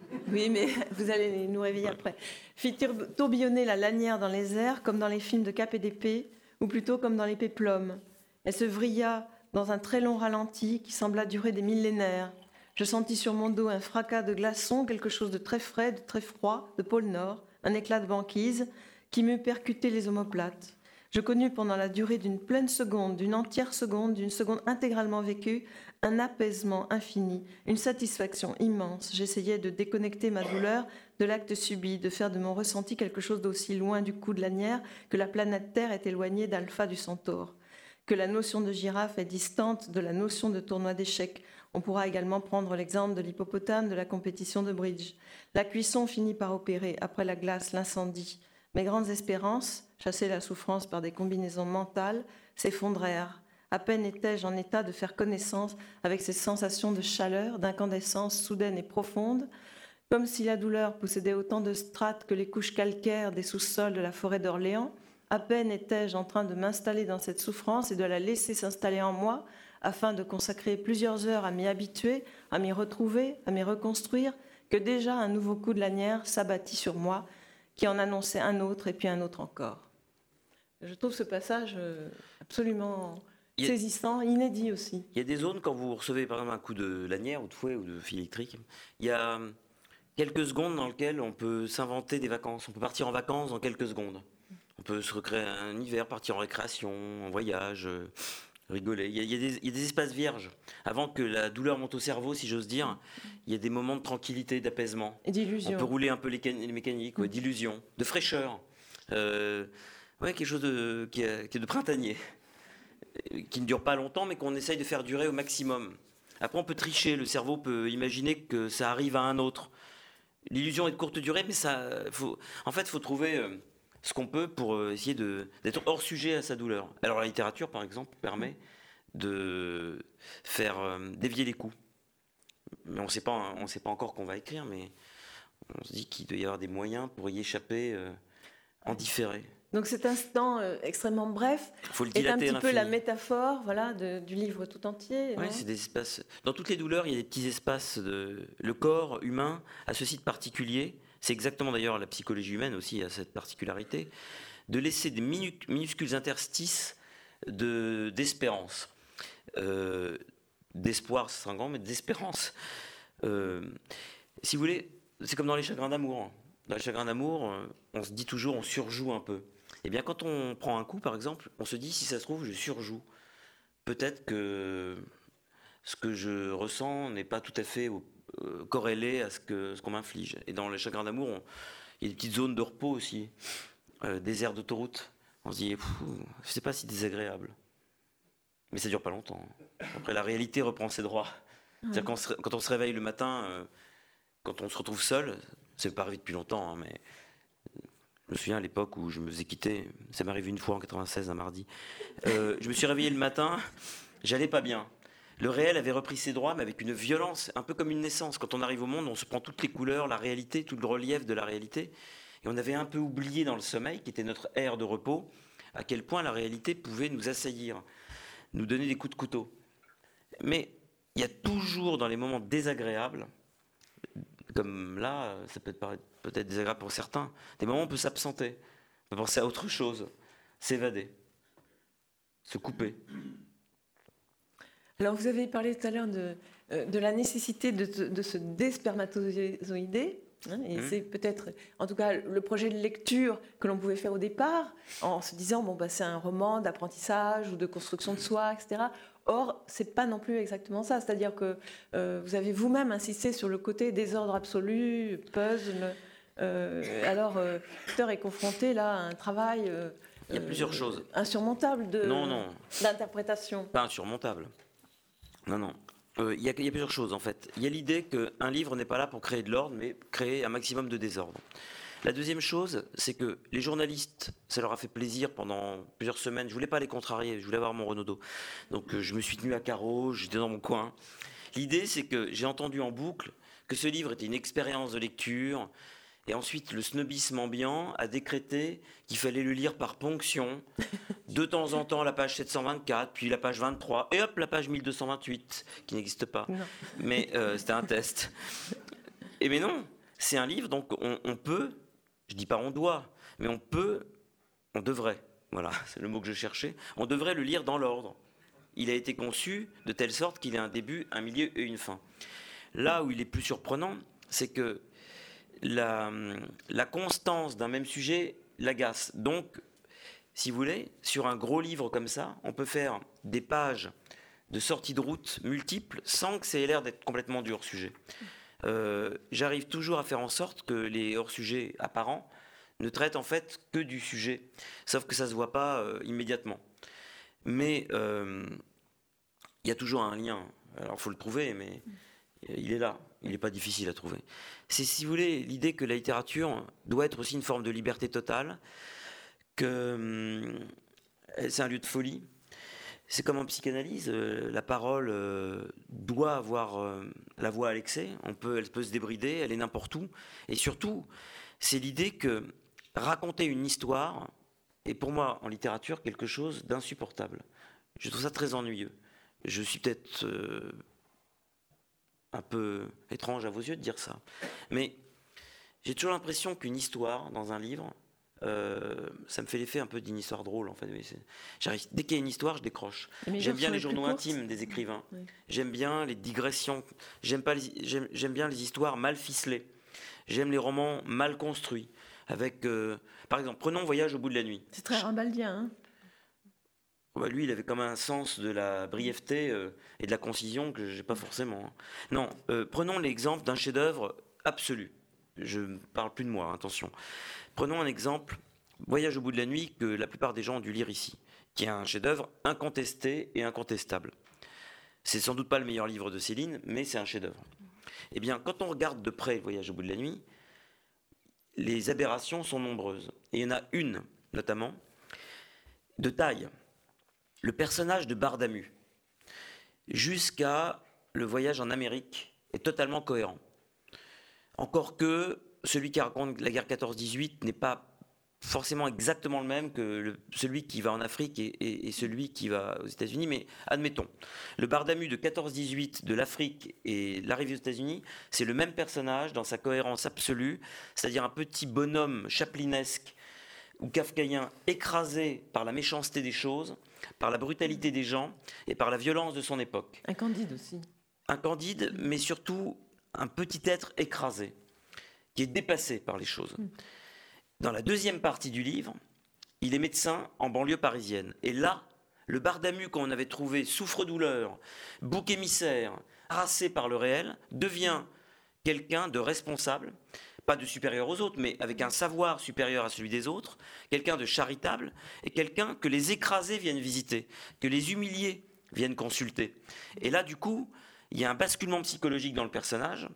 Oui, mais vous allez nous réveiller après. Fit tourbillonner la lanière dans les airs, comme dans les films de Cap et d'épée, ou plutôt comme dans les péplums. Elle se vrilla dans un très long ralenti qui sembla durer des millénaires. Je sentis sur mon dos un fracas de glaçons, quelque chose de très frais, de très froid, de pôle Nord, un éclat de banquise qui m'eût percuté les omoplates. Je connus pendant la durée d'une pleine seconde, d'une entière seconde, d'une seconde intégralement vécue, un apaisement infini, une satisfaction immense. J'essayais de déconnecter ma douleur de l'acte subi, de faire de mon ressenti quelque chose d'aussi loin du coup de lanière que la planète Terre est éloignée d'Alpha du Centaure, que la notion de girafe est distante de la notion de tournoi d'échecs. On pourra également prendre l'exemple de l'hippopotame de la compétition de bridge. La cuisson finit par opérer, après la glace, l'incendie. Mes grandes espérances, chasser la souffrance par des combinaisons mentales, s'effondrèrent. À peine étais-je en état de faire connaissance avec ces sensations de chaleur, d'incandescence soudaine et profonde, comme si la douleur possédait autant de strates que les couches calcaires des sous-sols de la forêt d'Orléans. À peine étais-je en train de m'installer dans cette souffrance et de la laisser s'installer en moi, afin de consacrer plusieurs heures à m'y habituer, à m'y retrouver, à m'y reconstruire, que déjà un nouveau coup de lanière s'abattit sur moi, qui en annonçait un autre et puis un autre encore. Je trouve ce passage absolument a, saisissant, inédit aussi. Il y a des zones, quand vous recevez par exemple un coup de lanière ou de fouet ou de fil électrique, il y a quelques secondes dans lesquelles on peut s'inventer des vacances. On peut partir en vacances dans quelques secondes. On peut se recréer un hiver, partir en récréation, en voyage, rigoler. Il y a, il y a, des, il y a des espaces vierges. Avant que la douleur monte au cerveau, si j'ose dire, il y a des moments de tranquillité, d'apaisement. Et d'illusion. On peut rouler un peu les, les mécaniques, ouais, d'illusion, de fraîcheur. Euh, ouais, quelque chose de, qui, est, qui est de printanier, qui ne dure pas longtemps, mais qu'on essaye de faire durer au maximum. Après, on peut tricher. Le cerveau peut imaginer que ça arrive à un autre. L'illusion est de courte durée, mais ça, faut, en fait, il faut trouver euh, ce qu'on peut pour euh, essayer de, d'être hors sujet à sa douleur. Alors, la littérature, par exemple, permet de faire euh, dévier les coups. Mais on ne sait pas, on sait pas encore qu'on va écrire, mais on se dit qu'il doit y avoir des moyens pour y échapper euh, en différé. Donc cet instant euh, extrêmement bref Faut le est un petit peu la l'infini. métaphore, voilà, de, du livre tout entier. Oui, c'est des espaces. Dans toutes les douleurs, il y a des petits espaces. De... Le corps humain a ce site particulier. C'est exactement d'ailleurs la psychologie humaine aussi a cette particularité de laisser des minu... minuscules interstices de d'espérance, euh, d'espoir, c'est un grand, mais d'espérance. Euh, si vous voulez, c'est comme dans les chagrins d'amour. Dans les chagrins d'amour, on se dit toujours, on surjoue un peu. Eh bien, quand on prend un coup, par exemple, on se dit, si ça se trouve, je surjoue. Peut-être que ce que je ressens n'est pas tout à fait euh, corrélé à ce, que, ce qu'on m'inflige. Et dans les chagrins d'amour, on, il y a des petites zones de repos aussi, euh, des aires d'autoroute. On se dit, je ne sais pas si désagréable. Mais ça ne dure pas longtemps. Après, la réalité reprend ses droits. Mmh. C'est-à-dire quand, se, quand on se réveille le matin, euh, quand on se retrouve seul, c'est pas arrivé depuis longtemps, hein, mais je me souviens à l'époque où je me faisais quitter, ça m'est arrivé une fois en quatre-vingt-seize, un mardi. Euh, je me suis réveillé le matin, j'allais pas bien. Le réel avait repris ses droits, mais avec une violence, un peu comme une naissance. Quand on arrive au monde, on se prend toutes les couleurs, la réalité, tout le relief de la réalité. Et on avait un peu oublié dans le sommeil, qui était notre aire de repos, à quel point la réalité pouvait nous assaillir, nous donner des coups de couteau. Mais il y a toujours dans les moments désagréables, comme là, ça peut être peut-être désagréable pour certains, des moments où on peut s'absenter, on peut penser à autre chose, s'évader, se couper. Alors vous avez parlé tout à l'heure de, de la nécessité de, de se déspermatozoïder, hein, et mmh. c'est peut-être, en tout cas, le projet de lecture que l'on pouvait faire au départ, en se disant, bon, bah, c'est un roman d'apprentissage ou de construction de soi, et cetera. Or, c'est pas non plus exactement ça. C'est-à-dire que euh, vous avez vous-même insisté sur le côté désordre absolu, puzzle. Euh, alors, euh, l'auteur est confronté là à un travail euh, il y a plusieurs euh, choses insurmontable de, non, non. d'interprétation. Pas insurmontable. Non, non. Euh, il, y a, il y a plusieurs choses en fait. Il y a l'idée qu'un livre n'est pas là pour créer de l'ordre, mais créer un maximum de désordre. La deuxième chose, c'est que les journalistes, ça leur a fait plaisir pendant plusieurs semaines. Je voulais pas les contrarier, je voulais avoir mon Renaudot. Donc euh, je me suis tenu à carreau, j'étais dans mon coin. L'idée, c'est que j'ai entendu en boucle que ce livre était une expérience de lecture. Et ensuite, le snobisme ambiant a décrété qu'il fallait le lire par ponction. De temps en temps, la page sept cent vingt-quatre, puis la page vingt-trois, et hop, la page mille deux cent vingt-huit, qui n'existe pas. Non. Mais euh, c'était un test. Et mais non. c'est un livre, donc on, on peut, je dis pas on doit, mais on peut, on devrait, voilà, c'est le mot que je cherchais, on devrait le lire dans l'ordre. Il a été conçu de telle sorte qu'il ait un début, un milieu et une fin. Là où il est plus surprenant, c'est que la, la constance d'un même sujet l'agace. Donc, si vous voulez, sur un gros livre comme ça, on peut faire des pages de sortie de route multiples sans que ça ait l'air d'être complètement du hors-sujet. Euh, j'arrive toujours à faire en sorte que les hors-sujets apparents ne traitent en fait que du sujet, sauf que ça ne se voit pas euh, immédiatement. Mais euh, il y a toujours un lien. Alors il faut le trouver, mais il est là. Il n'est pas difficile à trouver. C'est, si vous voulez, l'idée que la littérature doit être aussi une forme de liberté totale, que hum, c'est un lieu de folie. C'est comme en psychanalyse, euh, la parole euh, doit avoir euh, la voix à l'excès, on peut, elle peut se débrider, elle est n'importe où. Et surtout, c'est l'idée que raconter une histoire est pour moi en littérature quelque chose d'insupportable. Je trouve ça très ennuyeux. Je suis peut-être euh, un peu étrange à vos yeux de dire ça. Mais j'ai toujours l'impression qu'une histoire dans un livre, Euh, ça me fait l'effet un peu d'une histoire drôle en fait. J'arrive, dès qu'il y a une histoire, je décroche. J'aime bien les journaux intimes des écrivains. Oui. J'aime bien les digressions. J'aime, pas les, j'aime, j'aime bien les histoires mal ficelées. J'aime les romans mal construits. Avec, euh, par exemple, prenons Voyage au bout de la nuit. C'est très rimbaldien. Hein bah, lui, il avait comme un sens de la brièveté euh, et de la concision que j'ai pas forcément. Hein. Non, euh, prenons l'exemple d'un chef-d'œuvre absolu. Je ne parle plus de moi, attention. Prenons un exemple, Voyage au bout de la nuit, que la plupart des gens ont dû lire ici, qui est un chef-d'œuvre incontesté et incontestable. C'est sans doute pas le meilleur livre de Céline, mais c'est un chef-d'œuvre. Eh bien, quand on regarde de près Voyage au bout de la nuit, les aberrations sont nombreuses. Et il y en a une, notamment, de taille. Le personnage de Bardamu, jusqu'à le voyage en Amérique, est totalement cohérent. Encore que celui qui raconte la guerre quatorze dix-huit n'est pas forcément exactement le même que le, celui qui va en Afrique et, et, et celui qui va aux États-Unis, mais admettons. Le Bardamu de quatorze dix-huit de l'Afrique et l'arrivée aux États-Unis, c'est le même personnage dans sa cohérence absolue, c'est-à-dire un petit bonhomme chaplinesque ou kafkaïen écrasé par la méchanceté des choses, par la brutalité des gens et par la violence de son époque. Un Candide aussi. Un Candide, mais surtout un petit être écrasé, qui est dépassé par les choses. Dans la deuxième partie du livre, il est médecin en banlieue parisienne. Et là, le Bardamu qu'on avait trouvé souffre-douleur, bouc émissaire, harassé par le réel, devient quelqu'un de responsable, pas de supérieur aux autres, mais avec un savoir supérieur à celui des autres, quelqu'un de charitable, et quelqu'un que les écrasés viennent visiter, que les humiliés viennent consulter. Et là, du coup, il y a un basculement psychologique dans le personnage,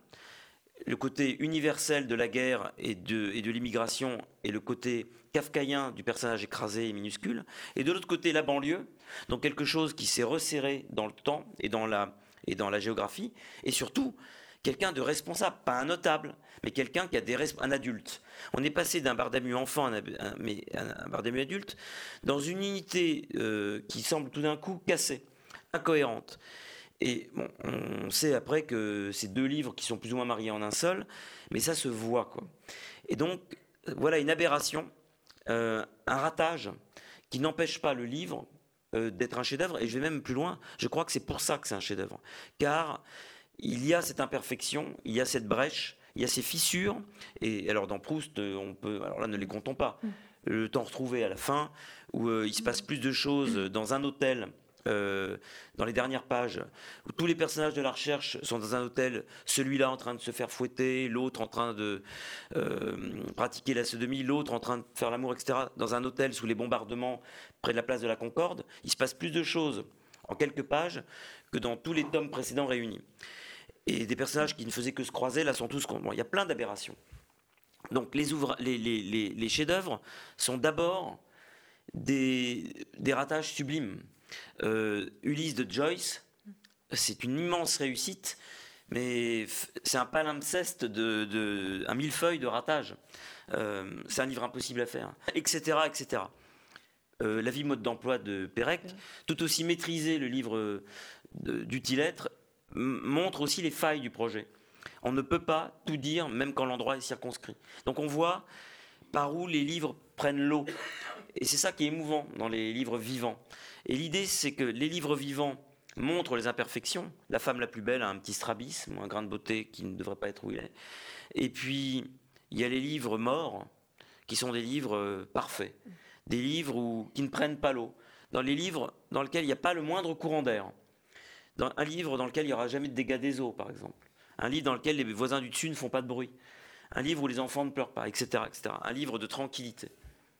le côté universel de la guerre et de, et de l'immigration et le côté kafkaïen du personnage écrasé et minuscule, et de l'autre côté la banlieue, donc quelque chose qui s'est resserré dans le temps et dans la, et dans la géographie, et surtout quelqu'un de responsable, pas un notable, mais quelqu'un qui a des resp- un adulte. On est passé d'un Bardamu enfant à un, un, mais un Bardamu adulte dans une unité euh, qui semble tout d'un coup cassée, incohérente. Et bon, on sait après que c'est deux livres qui sont plus ou moins mariés en un seul, mais ça se voit, quoi. Et donc, voilà une aberration, euh, un ratage qui n'empêche pas le livre euh, d'être un chef-d'œuvre. Et je vais même plus loin, je crois que c'est pour ça que c'est un chef-d'œuvre. Car il y a cette imperfection, il y a cette brèche, il y a ces fissures. Et alors dans Proust, on peut, alors là ne les comptons pas, le temps retrouvé à la fin, où euh, il se passe plus de choses dans un hôtel. Euh, dans les dernières pages, où tous les personnages de la recherche sont dans un hôtel, celui-là en train de se faire fouetter, l'autre en train de euh, pratiquer la sodomie, l'autre en train de faire l'amour, et cetera, dans un hôtel sous les bombardements près de la place de la Concorde, il se passe plus de choses en quelques pages que dans tous les tomes précédents réunis. Et des personnages qui ne faisaient que se croiser, là, sont tous... Bon, il y a plein d'aberrations. Donc les, ouvra... les, les, les, les chefs-d'œuvre sont d'abord des, des ratages sublimes. Euh, Ulysse de Joyce, c'est une immense réussite, mais f- c'est un palimpseste, de, de, un millefeuille de ratage. Euh, c'est un livre impossible à faire, et cetera, et cetera. Euh, La vie mode d'emploi de Pérec, tout aussi maîtrisé, le livre de, d'Utilêtre, m- montre aussi les failles du projet. On ne peut pas tout dire, même quand l'endroit est circonscrit. Donc on voit par où les livres prennent l'eau. Et c'est ça qui est émouvant dans les livres vivants. Et l'idée, c'est que les livres vivants montrent les imperfections. La femme la plus belle a un petit strabisme, un grain de beauté qui ne devrait pas être où il est. Et puis, il y a les livres morts, qui sont des livres euh, parfaits. Des livres où, qui ne prennent pas l'eau. Dans les livres dans lesquels il n'y a pas le moindre courant d'air. Dans un livre dans lequel il n'y aura jamais de dégâts des eaux, par exemple. Un livre dans lequel les voisins du dessus ne font pas de bruit. Un livre où les enfants ne pleurent pas, et cetera, et cetera. Un livre de tranquillité.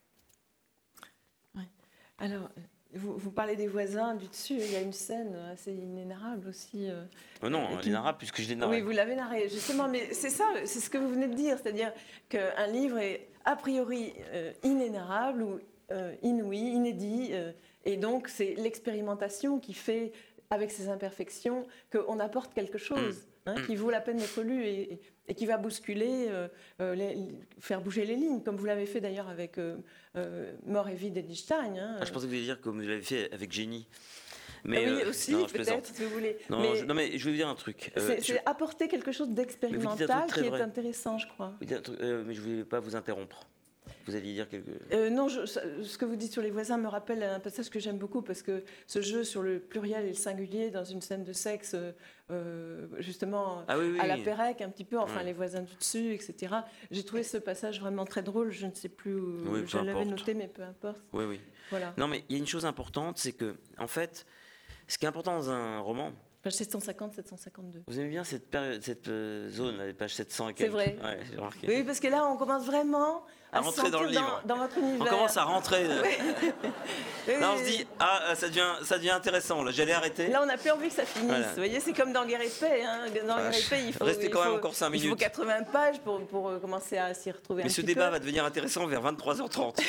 Ouais. Alors, vous, vous parlez des voisins du dessus. Il y a une scène assez inénarrable aussi. Euh, euh non, qui... inénarrable puisque je l'ai narré. Oui, vous l'avez narré, justement. Mais c'est ça, c'est ce que vous venez de dire. C'est-à-dire qu'un livre est a priori euh, inénarrable ou euh, inouï, inédit. Euh, et donc, c'est l'expérimentation qui fait, avec ses imperfections, qu'on apporte quelque chose. Mmh. Hein, qui vaut la peine d'être lu et, et qui va bousculer, euh, euh, les, faire bouger les lignes, comme vous l'avez fait d'ailleurs avec euh, euh, Mort et vie d'Edelstein. Hein. Ah, je pensais que vous alliez dire comme vous l'avez fait avec Génie. Mais oui, euh, aussi, peut-être, si vous voulez. Non, mais, je, non, mais je vais vous dire un truc. Euh, c'est, je... c'est apporter quelque chose d'expérimental qui est vrai. intéressant, je crois. Truc, euh, mais je ne voulais pas vous interrompre. Vous alliez dire quelque chose euh, Non, je, ce que vous dites sur les voisins me rappelle un passage que j'aime beaucoup, parce que ce jeu sur le pluriel et le singulier dans une scène de sexe, euh, justement, ah, oui, oui, à la oui. Pérec, un petit peu, enfin, ouais. les voisins du dessus, et cetera. J'ai trouvé ce passage vraiment très drôle. Je ne sais plus où oui, je l'avais noté, mais peu importe. Oui, oui. Voilà. Non, mais il y a une chose importante, c'est que, en fait, ce qui est important dans un roman... Page sept cent cinquante, sept cent cinquante-deux. Vous aimez bien cette, période, cette euh, zone, là, les pages sept cents et quelques. C'est vrai. Ouais, j'ai remarqué. Oui, parce que là, on commence vraiment à, à rentrer dans le livre. Dans, dans votre univers. On commence à rentrer. Là, on se dit, ah, ça devient, ça devient intéressant. Là, j'allais arrêter. Là, on n'a plus envie que ça finisse. Voilà. Vous voyez, c'est comme dans Guerre et Paix. Hein. Dans Guerre et Paix, il faut, Restez il quand faut, même encore cinq minutes. Il faut quatre-vingts pages pour, pour commencer à s'y retrouver. Mais un ce petit débat peu. va devenir intéressant vers vingt-trois heures trente.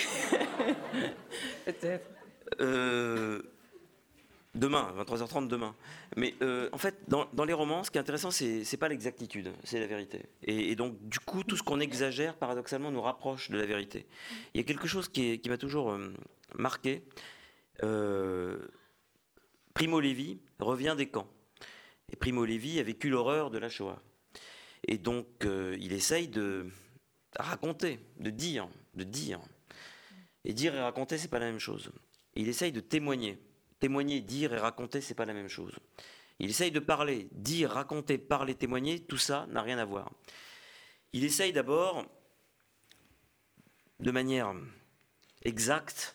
Peut-être. Euh... Demain, vingt-trois heures trente demain. Mais euh, en fait, dans, dans les romans, ce qui est intéressant, c'est, c'est pas l'exactitude, c'est la vérité. Et, et donc, du coup, tout ce qu'on exagère, paradoxalement, nous rapproche de la vérité. Il y a quelque chose qui, est, qui m'a toujours euh, marqué. Euh, Primo Levi revient des camps. Et Primo Levi a vécu l'horreur de la Shoah. Et donc, euh, il essaye de raconter, de dire, de dire. Et dire et raconter, c'est pas la même chose. Il essaye de témoigner. Témoigner, dire et raconter, c'est pas la même chose. Il essaye de parler, dire, raconter, parler, témoigner, tout ça n'a rien à voir. Il essaye d'abord, de manière exacte,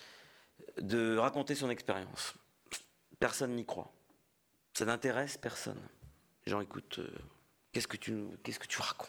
de raconter son expérience. Personne n'y croit. Ça n'intéresse personne. Les gens écoutent, euh, qu'est-ce que tu, qu'est-ce que tu racontes ?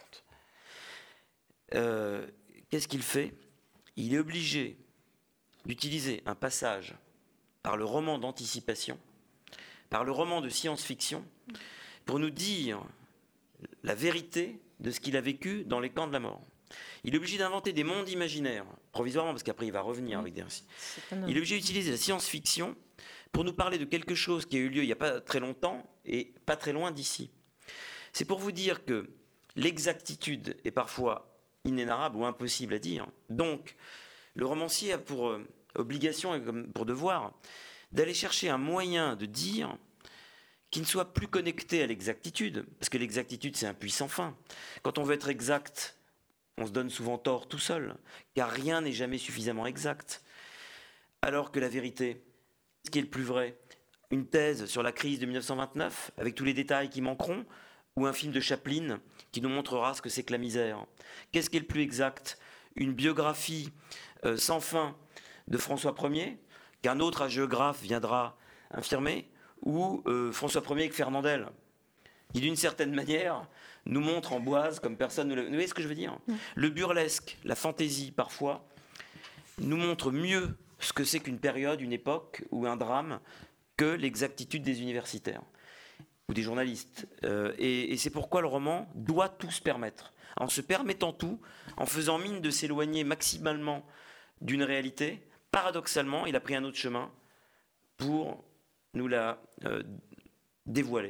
euh, Qu'est-ce qu'il fait ? Il est obligé d'utiliser un passage par le roman d'anticipation, par le roman de science-fiction, pour nous dire la vérité de ce qu'il a vécu dans les camps de la mort. Il est obligé d'inventer des mondes imaginaires, provisoirement, parce qu'après il va revenir avec des récits. Il est obligé d'utiliser la science-fiction pour nous parler de quelque chose qui a eu lieu il n'y a pas très longtemps et pas très loin d'ici. C'est pour vous dire que l'exactitude est parfois inénarrable ou impossible à dire. Donc, le romancier a pour euh, obligation et pour devoir d'aller chercher un moyen de dire qui ne soit plus connecté à l'exactitude, parce que l'exactitude, c'est un puits sans fin. Quand on veut être exact, on se donne souvent tort tout seul, car rien n'est jamais suffisamment exact. Alors que la vérité, ce qui est le plus vrai, une thèse sur la crise de dix-neuf cent vingt-neuf, avec tous les détails qui manqueront, ou un film de Chaplin qui nous montrera ce que c'est que la misère. Qu'est-ce qui est le plus exact ? Une biographie euh, sans fin de François Ier, qu'un autre hagiographe viendra infirmer, ou euh, François Ier avec Fernandel, qui d'une certaine manière nous montre en boise comme personne ne le... Vous voyez ce que je veux dire ? mmh. Le burlesque, la fantaisie parfois, nous montre mieux ce que c'est qu'une période, une époque ou un drame que l'exactitude des universitaires ou des journalistes. Euh, et, et c'est pourquoi le roman doit tout se permettre. En se permettant tout, en faisant mine de s'éloigner maximalement d'une réalité, paradoxalement, il a pris un autre chemin pour nous la euh, dévoiler.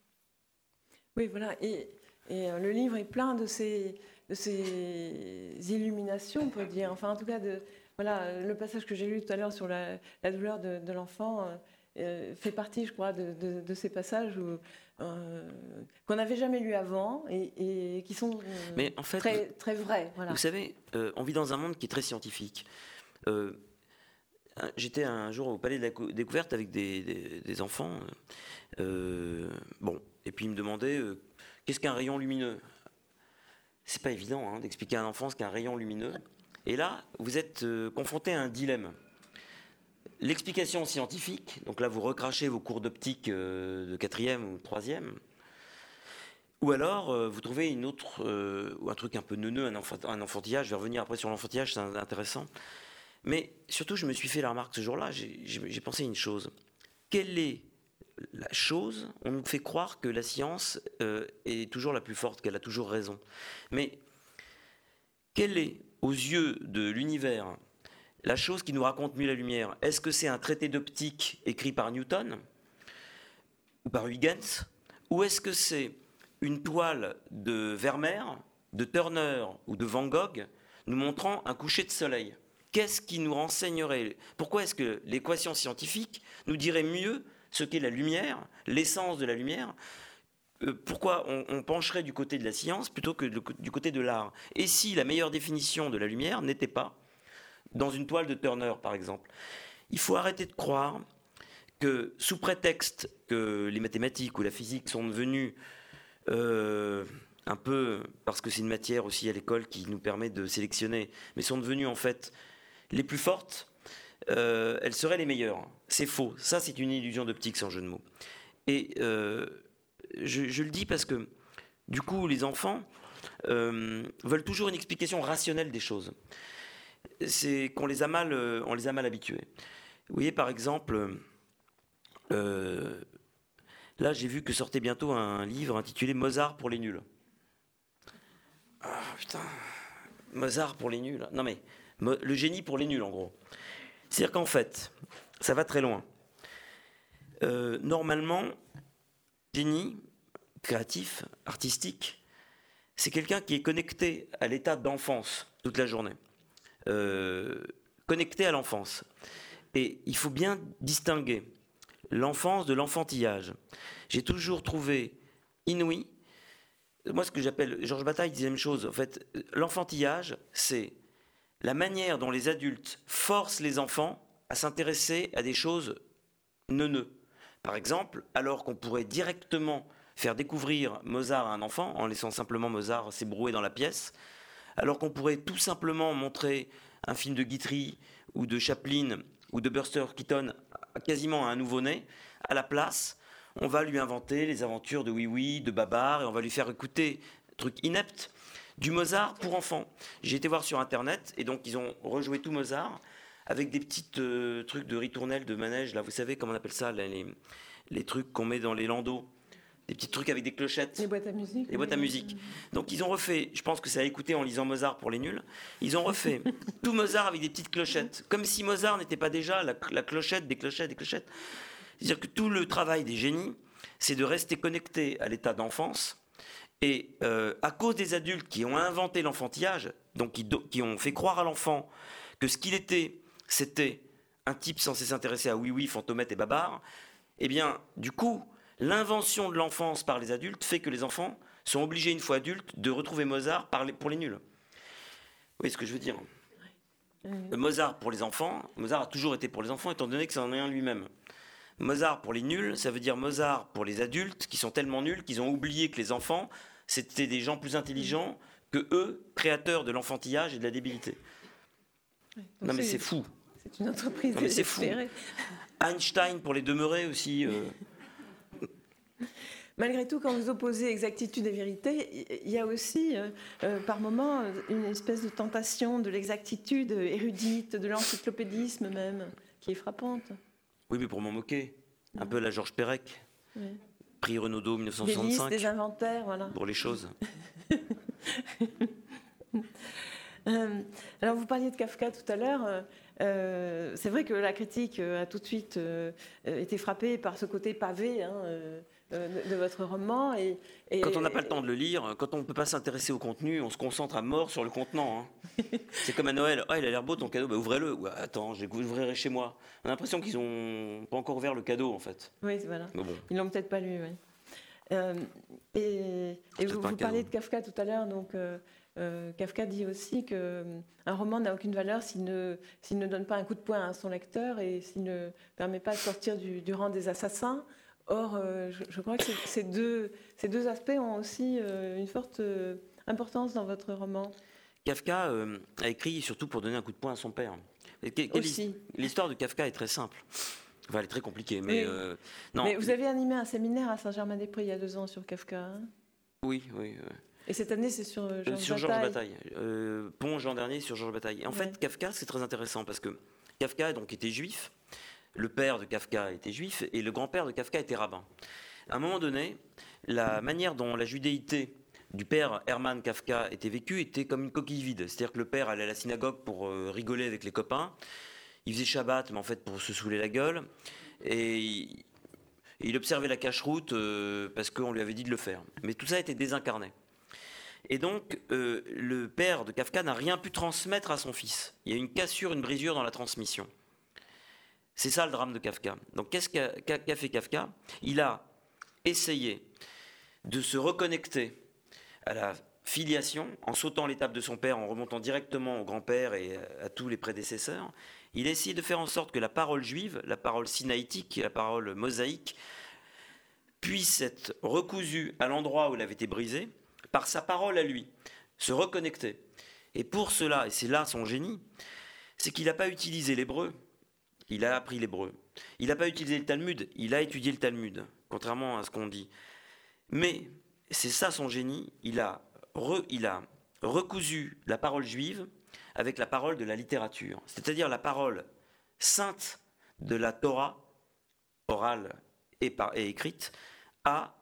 Oui, voilà. Et, et euh, le livre est plein de ces, de ces illuminations, on peut dire. Enfin, en tout cas, de, voilà, le passage que j'ai lu tout à l'heure sur la, la douleur de, de l'enfant, euh, euh, fait partie, je crois, de, de, de ces passages où, euh, qu'on n'avait jamais lus avant et, et qui sont euh, Mais en fait, très, très vrais. Voilà. Vous savez, euh, on vit dans un monde qui est très scientifique. Euh, J'étais un jour au Palais de la Découverte avec des, des, des enfants. Euh, bon, et puis ils me demandaient euh, qu'est-ce qu'un rayon lumineux. C'est pas évident hein, d'expliquer à un enfant ce qu'est un rayon lumineux. Et là, vous êtes euh, confronté à un dilemme. L'explication scientifique, donc là vous recrachez vos cours d'optique euh, de quatrième ou troisième, ou alors euh, vous trouvez une autre, euh, ou un truc un peu neuneux, un, enfant, un enfantillage. Je vais revenir après sur l'enfantillage, c'est intéressant. Mais surtout, je me suis fait la remarque ce jour-là, j'ai pensé à une chose. Quelle est la chose? On nous fait croire que la science euh, est toujours la plus forte, qu'elle a toujours raison. Mais quelle est, aux yeux de l'univers, la chose qui nous raconte mieux la lumière? Est-ce que c'est un traité d'optique écrit par Newton ou par Huygens? Ou est-ce que c'est une toile de Vermeer, de Turner ou de Van Gogh nous montrant un coucher de soleil? Qu'est-ce qui nous renseignerait? Pourquoi est-ce que l'équation scientifique nous dirait mieux ce qu'est la lumière, l'essence de la lumière? euh, Pourquoi on, on pencherait du côté de la science plutôt que de, du côté de l'art? Et si la meilleure définition de la lumière n'était pas dans une toile de Turner, par exemple? Il faut arrêter de croire que, sous prétexte que les mathématiques ou la physique sont devenues euh, un peu, parce que c'est une matière aussi à l'école qui nous permet de sélectionner, mais sont devenues en fait les plus fortes, euh, elles seraient les meilleures. C'est faux. Ça, c'est une illusion d'optique, sans jeu de mots. Et euh, je, je le dis parce que, du coup, les enfants euh, veulent toujours une explication rationnelle des choses. C'est qu'on les a mal, on les a mal habitués. Vous voyez, par exemple, euh, là, j'ai vu que sortait bientôt un livre intitulé Mozart pour les nuls. Ah, putain, Mozart pour les nuls. Non mais, le génie pour les nuls, en gros. C'est-à-dire qu'en fait, ça va très loin. Euh, normalement, génie, créatif, artistique, c'est quelqu'un qui est connecté à l'état d'enfance toute la journée. Euh, connecté à l'enfance. Et il faut bien distinguer l'enfance de l'enfantillage. J'ai toujours trouvé inouï, moi ce que j'appelle, Georges Bataille disait la même chose, en fait, l'enfantillage, c'est la manière dont les adultes forcent les enfants à s'intéresser à des choses neuneux. Par exemple, alors qu'on pourrait directement faire découvrir Mozart à un enfant, en laissant simplement Mozart s'ébrouer dans la pièce, alors qu'on pourrait tout simplement montrer un film de Guitry ou de Chaplin ou de Buster Keaton quasiment à un nouveau-né, à la place, on va lui inventer les aventures de Oui-Oui, de Babar, et on va lui faire écouter un truc inepte, du Mozart pour enfants. J'ai été voir sur Internet, et donc ils ont rejoué tout Mozart, avec des petits euh, trucs de ritournelle, de manège, là, vous savez comment on appelle ça, là, les, les trucs qu'on met dans les landaux, des petits trucs avec des clochettes. Les boîtes à musique. Les boîtes à musique. Donc ils ont refait, je pense que ça a écouté en lisant Mozart pour les nuls, ils ont refait tout Mozart avec des petites clochettes, comme si Mozart n'était pas déjà la, la clochette des clochettes des clochettes. C'est-à-dire que tout le travail des génies, c'est de rester connecté à l'état d'enfance. Et euh, à cause des adultes qui ont inventé l'enfantillage, donc qui, do, qui ont fait croire à l'enfant que ce qu'il était, c'était un type censé s'intéresser à Oui-Oui, Fantomette et Babar, eh bien, du coup, l'invention de l'enfance par les adultes fait que les enfants sont obligés, une fois adultes, de retrouver Mozart par les, pour les nuls. Vous voyez ce que je veux dire? Oui. Mozart pour les enfants, Mozart a toujours été pour les enfants, étant donné que c'en est un lui-même. Mozart pour les nuls, ça veut dire Mozart pour les adultes, qui sont tellement nuls qu'ils ont oublié que les enfants, c'était des gens plus intelligents que eux, créateurs de l'enfantillage et de la débilité. Oui, non mais c'est fou. C'est une entreprise non, mais c'est fou. Einstein pour les demeurés aussi. Euh... Malgré tout, quand vous opposez exactitude et vérité, il y a aussi, euh, par moments, une espèce de tentation de l'exactitude érudite, de l'encyclopédisme même, qui est frappante. Oui, mais pour m'en moquer. Un peu la Georges Perec. Oui. Prix Renaudot mille neuf cent soixante-cinq. Des listes, des inventaires, voilà. Pour les choses. Euh, alors, vous parliez de Kafka tout à l'heure. Euh, c'est vrai que la critique a tout de suite euh, été frappée par ce côté pavé hein, euh, de, de votre roman. Et, et quand on n'a pas le temps de le lire, quand on ne peut pas s'intéresser au contenu, on se concentre à mort sur le contenant. Hein. C'est comme à Noël. Ah, il a l'air beau ton cadeau, bah, ouvrez-le. Ouais, attends, je l'ouvrirai chez moi. On a l'impression qu'ils n'ont pas encore ouvert le cadeau, en fait. Oui, voilà. Bon. Ils l'ont peut-être pas lu. Oui. Euh, et et vous, vous parliez de Kafka tout à l'heure, donc. Euh, Euh, Kafka dit aussi qu'un roman n'a aucune valeur s'il ne, s'il ne donne pas un coup de poing à son lecteur et s'il ne permet pas de sortir du, du rang des assassins. Or, euh, je, je crois que ces, ces, deux, ces deux aspects ont aussi euh, une forte euh, importance dans votre roman. Kafka euh, a écrit surtout pour donner un coup de poing à son père. Aussi. L'histoire de Kafka est très simple. Enfin, elle est très compliquée, mais... Oui. Euh, non. Mais vous avez animé un séminaire à Saint-Germain-des-Prés il y a deux ans sur Kafka. Hein oui, oui, oui. Et cette année, c'est sur Georges Bataille. Sur Georges Bataille. Euh, Pont, Jean Dernier, sur Georges Bataille. Et en ouais. fait, Kafka, c'est très intéressant parce que Kafka donc, était juif, le père de Kafka était juif, et le grand-père de Kafka était rabbin. À un moment donné, la manière dont la judéité du père Hermann Kafka était vécue était comme une coquille vide. C'est-à-dire que le père allait à la synagogue pour euh, rigoler avec les copains, il faisait Shabbat, mais en fait pour se saouler la gueule, et il, il observait la cache-route euh, parce qu'on lui avait dit de le faire. Mais tout ça était désincarné. Et donc, euh, le père de Kafka n'a rien pu transmettre à son fils. Il y a une cassure, une brisure dans la transmission. C'est ça le drame de Kafka. Donc, qu'est-ce qu'a, qu'a fait Kafka ? Il a essayé de se reconnecter à la filiation en sautant l'étape de son père, en remontant directement au grand-père et à tous les prédécesseurs. Il a essayé de faire en sorte que la parole juive, la parole sinaïtique, la parole mosaïque, puisse être recousue à l'endroit où elle avait été brisée, par sa parole à lui, se reconnecter. Et pour cela, et c'est là son génie, c'est qu'il n'a pas utilisé l'hébreu, il a appris l'hébreu. Il n'a pas utilisé le Talmud, il a étudié le Talmud, contrairement à ce qu'on dit. Mais c'est ça son génie, il a, re, il a recousu la parole juive avec la parole de la littérature, c'est-à-dire la parole sainte de la Torah, orale et, par, et écrite, à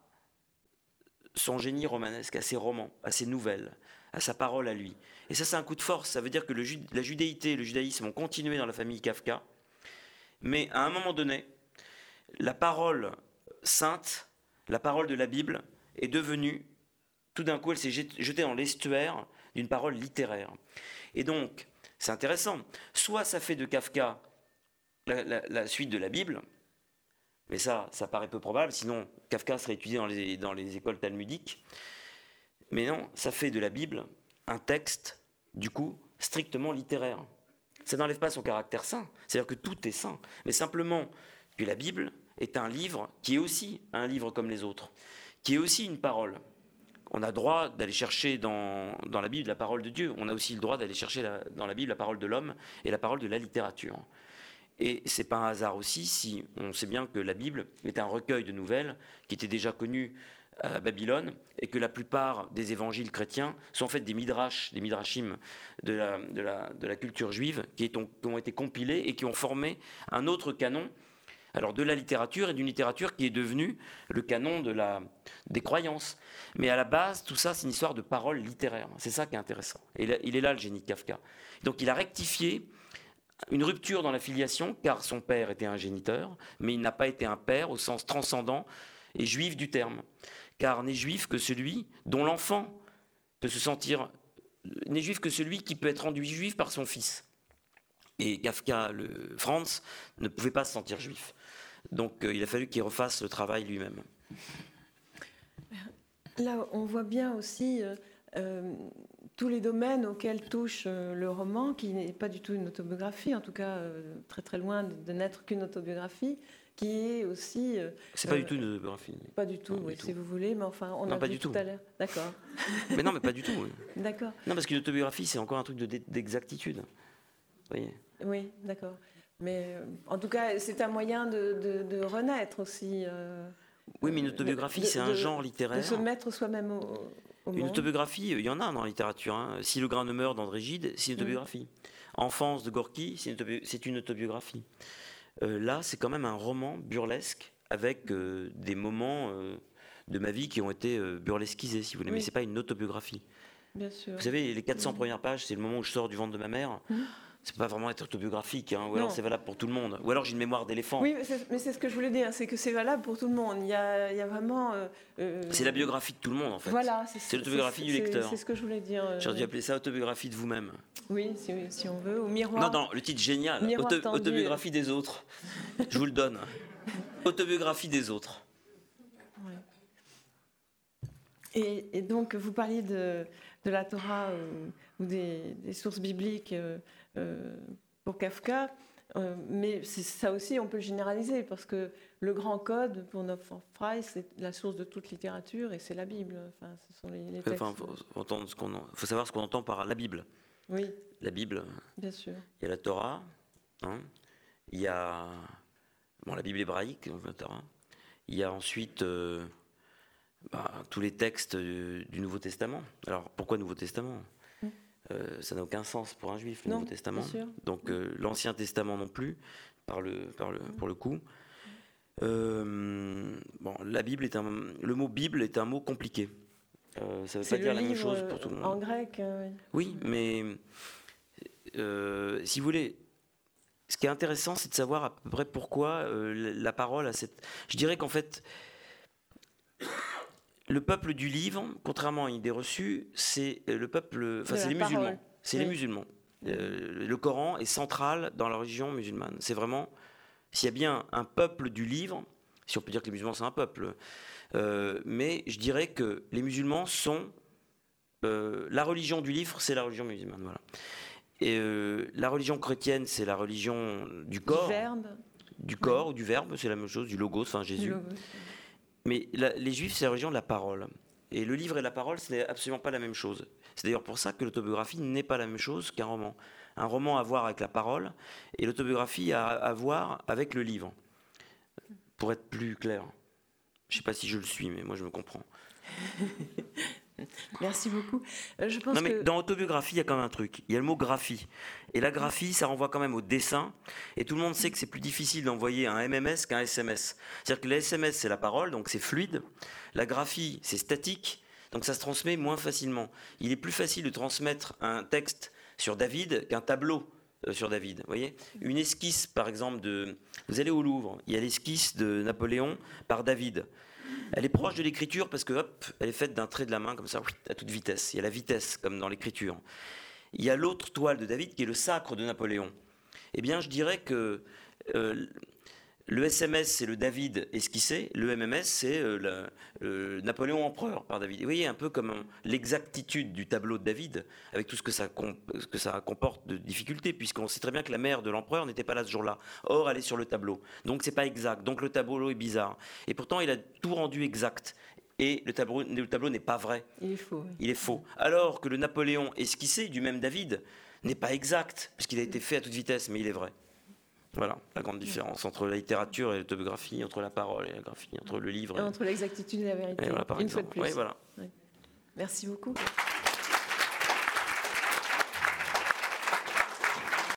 son génie romanesque, à ses romans, à ses nouvelles, à sa parole à lui. Et ça, c'est un coup de force. Ça veut dire que le, la judéité et le judaïsme ont continué dans la famille Kafka, mais à un moment donné, la parole sainte, la parole de la Bible, est devenue, tout d'un coup, elle s'est jetée dans l'estuaire d'une parole littéraire. Et donc, c'est intéressant. Soit ça fait de Kafka la, la, la suite de la Bible, mais ça, ça paraît peu probable, sinon Kafka serait étudié dans les, dans les écoles talmudiques. Mais non, ça fait de la Bible un texte, du coup, strictement littéraire. Ça n'enlève pas son caractère saint, c'est-à-dire que tout est saint, mais simplement que la Bible est un livre qui est aussi un livre comme les autres, qui est aussi une parole. On a droit d'aller chercher dans, dans la Bible la parole de Dieu, on a aussi le droit d'aller chercher la, dans la Bible la parole de l'homme et la parole de la littérature. Et ce n'est pas un hasard aussi si on sait bien que la Bible est un recueil de nouvelles qui était déjà connu à Babylone et que la plupart des évangiles chrétiens sont en fait des midrash, des midrashim de la, de la, de la culture juive qui, est, qui ont été compilés et qui ont formé un autre canon, alors de la littérature et d'une littérature qui est devenue le canon de la, des croyances. Mais à la base, tout ça, c'est une histoire de paroles littéraires. C'est ça qui est intéressant. Et là, il est là le génie de Kafka. Donc il a rectifié une rupture dans la filiation, car son père était un géniteur, mais il n'a pas été un père au sens transcendant et juif du terme. Car n'est juif que celui dont l'enfant peut se sentir... n'est juif que celui qui peut être rendu juif par son fils. Et Kafka, le Franz, ne pouvait pas se sentir juif. Donc euh, il a fallu qu'il refasse le travail lui-même. Là, on voit bien aussi... Euh, euh, tous les domaines auxquels touche euh, le roman, qui n'est pas du tout une autobiographie, en tout cas euh, très très loin de, de n'être qu'une autobiographie, qui est aussi... Euh, c'est pas euh, du tout une autobiographie. Pas du tout, non, oui, du si tout. Vous voulez, mais enfin, on non, a pas vu du tout, tout à l'heure. D'accord. Mais non, mais pas du tout. Oui. D'accord. Non, parce qu'une autobiographie, c'est encore un truc de, d'exactitude. Vous voyez ? Oui, d'accord. Mais euh, en tout cas, c'est un moyen de, de, de renaître aussi. Euh, oui, mais une autobiographie, de, c'est un de, genre littéraire. De se mettre soi-même au... Une autobiographie, il y en a dans la littérature. Hein. Si le grain ne meurt d'André Gide, c'est une autobiographie. Mmh. Enfance de Gorky, c'est une, autobi- c'est une autobiographie. Euh, là, c'est quand même un roman burlesque avec euh, des moments euh, de ma vie qui ont été euh, burlesquisés, si vous voulez. Oui. Mais c'est pas une autobiographie. Bien sûr. Vous savez, les quatre cents Mmh. premières pages, c'est le moment où je sors du ventre de ma mère. Mmh. C'est pas vraiment être autobiographique, hein, ou alors non. c'est valable pour tout le monde. Ou alors j'ai une mémoire d'éléphant. Oui, mais c'est ce que je voulais dire, c'est que c'est valable pour tout le monde. Il y a, il y a vraiment... Euh, euh, c'est la biographie de tout le monde, en fait. Voilà, c'est l'autobiographie du lecteur. C'est ce que je voulais dire. Euh... J'aurais dû appeler ça autobiographie de vous-même. Oui, si, si on veut, ou miroir. Non, non, le titre génial. Auto autobiographie des autres. Je vous le donne. Autobiographie des autres. Ouais. Et, et donc, vous parliez de, de la Torah euh, ou des, des sources bibliques euh, euh, pour Kafka, euh, mais ça aussi, on peut le généraliser, parce que le grand code pour Northrop Frye, c'est la source de toute littérature, et c'est la Bible. Enfin, ce sont les, les textes. Enfin, faut, entendre ce qu'on, faut savoir ce qu'on entend par la Bible. Oui. La Bible. Bien sûr. Il y a la Torah. Hein, il y a bon, la Bible hébraïque, donc la Torah. Il y a ensuite euh, bah, tous les textes du, du Nouveau Testament. Alors, pourquoi Nouveau Testament ? mmh. euh, Ça n'a aucun sens pour un juif, le non, Nouveau Testament. Bien sûr. Donc, euh, l'Ancien Testament non plus, par le, par le, pour le coup. Euh, bon, la Bible est un, le mot Bible est un mot compliqué. Euh, ça ne veut pas dire la même chose pour tout le monde. En grec. Euh, oui, mais euh, si vous voulez, ce qui est intéressant, c'est de savoir à peu près pourquoi euh, la parole a cette. Je dirais qu'en fait, le peuple du livre, contrairement à une idée reçue, c'est le peuple. Enfin, c'est les parole. musulmans. C'est oui. les musulmans. Euh, le Coran est central dans la religion musulmane. C'est vraiment. S'il y a bien un peuple du livre, si on peut dire que les musulmans c'est un peuple, euh, mais je dirais que les musulmans sont euh, la religion du livre, c'est la religion musulmane, voilà. Et euh, la religion chrétienne, c'est la religion du corps, du verbe, du corps oui. ou du verbe, c'est la même chose, du logos, enfin Jésus. Logos. Mais la, les Juifs, c'est la religion de la parole. Et le livre et la parole, ce n'est absolument pas la même chose. C'est d'ailleurs pour ça que l'autobiographie n'est pas la même chose qu'un roman. Un roman a à voir avec la parole et l'autobiographie a à voir avec le livre. Pour être plus clair. Je ne sais pas si je le suis, mais moi je me comprends. Merci beaucoup. Euh, je pense non, mais que... dans autobiographie, il y a quand même un truc. Il y a le mot graphie. Et la graphie, ça renvoie quand même au dessin. Et tout le monde sait que c'est plus difficile d'envoyer un M M S qu'un S M S. C'est-à-dire que le S M S, c'est la parole, donc c'est fluide. La graphie, c'est statique, donc ça se transmet moins facilement. Il est plus facile de transmettre un texte sur David qu'un tableau euh, sur David. Vous voyez ? Une esquisse, par exemple, de... Vous allez au Louvre, il y a l'esquisse de Napoléon par David. Elle est proche de l'écriture parce que, hop, elle est faite d'un trait de la main, comme ça, à toute vitesse. Il y a la vitesse, comme dans l'écriture. Il y a l'autre toile de David, qui est le sacre de Napoléon. Eh bien, je dirais que euh, le S M S, c'est le David esquissé. Le M M S, c'est euh, le, le Napoléon empereur par David. Et vous voyez, un peu comme l'exactitude du tableau de David, avec tout ce que ça, comp- ce que ça comporte de difficultés, puisqu'on sait très bien que la mère de l'empereur n'était pas là ce jour-là. Or, elle est sur le tableau. Donc, c'est pas exact. Donc, le tableau est bizarre. Et pourtant, il a tout rendu exact. Et le tableau, le tableau n'est pas vrai. Il est faux. Oui. Il est faux. Alors que le Napoléon esquissé du même David n'est pas exact, puisqu'il a été fait à toute vitesse, mais il est vrai. Voilà la grande différence entre la littérature et l'autobiographie, entre la parole et la graphie, entre le livre et... et entre l'exactitude et la vérité. Et voilà, par Une exemple. fois de plus. Oui, voilà. Oui. Merci beaucoup.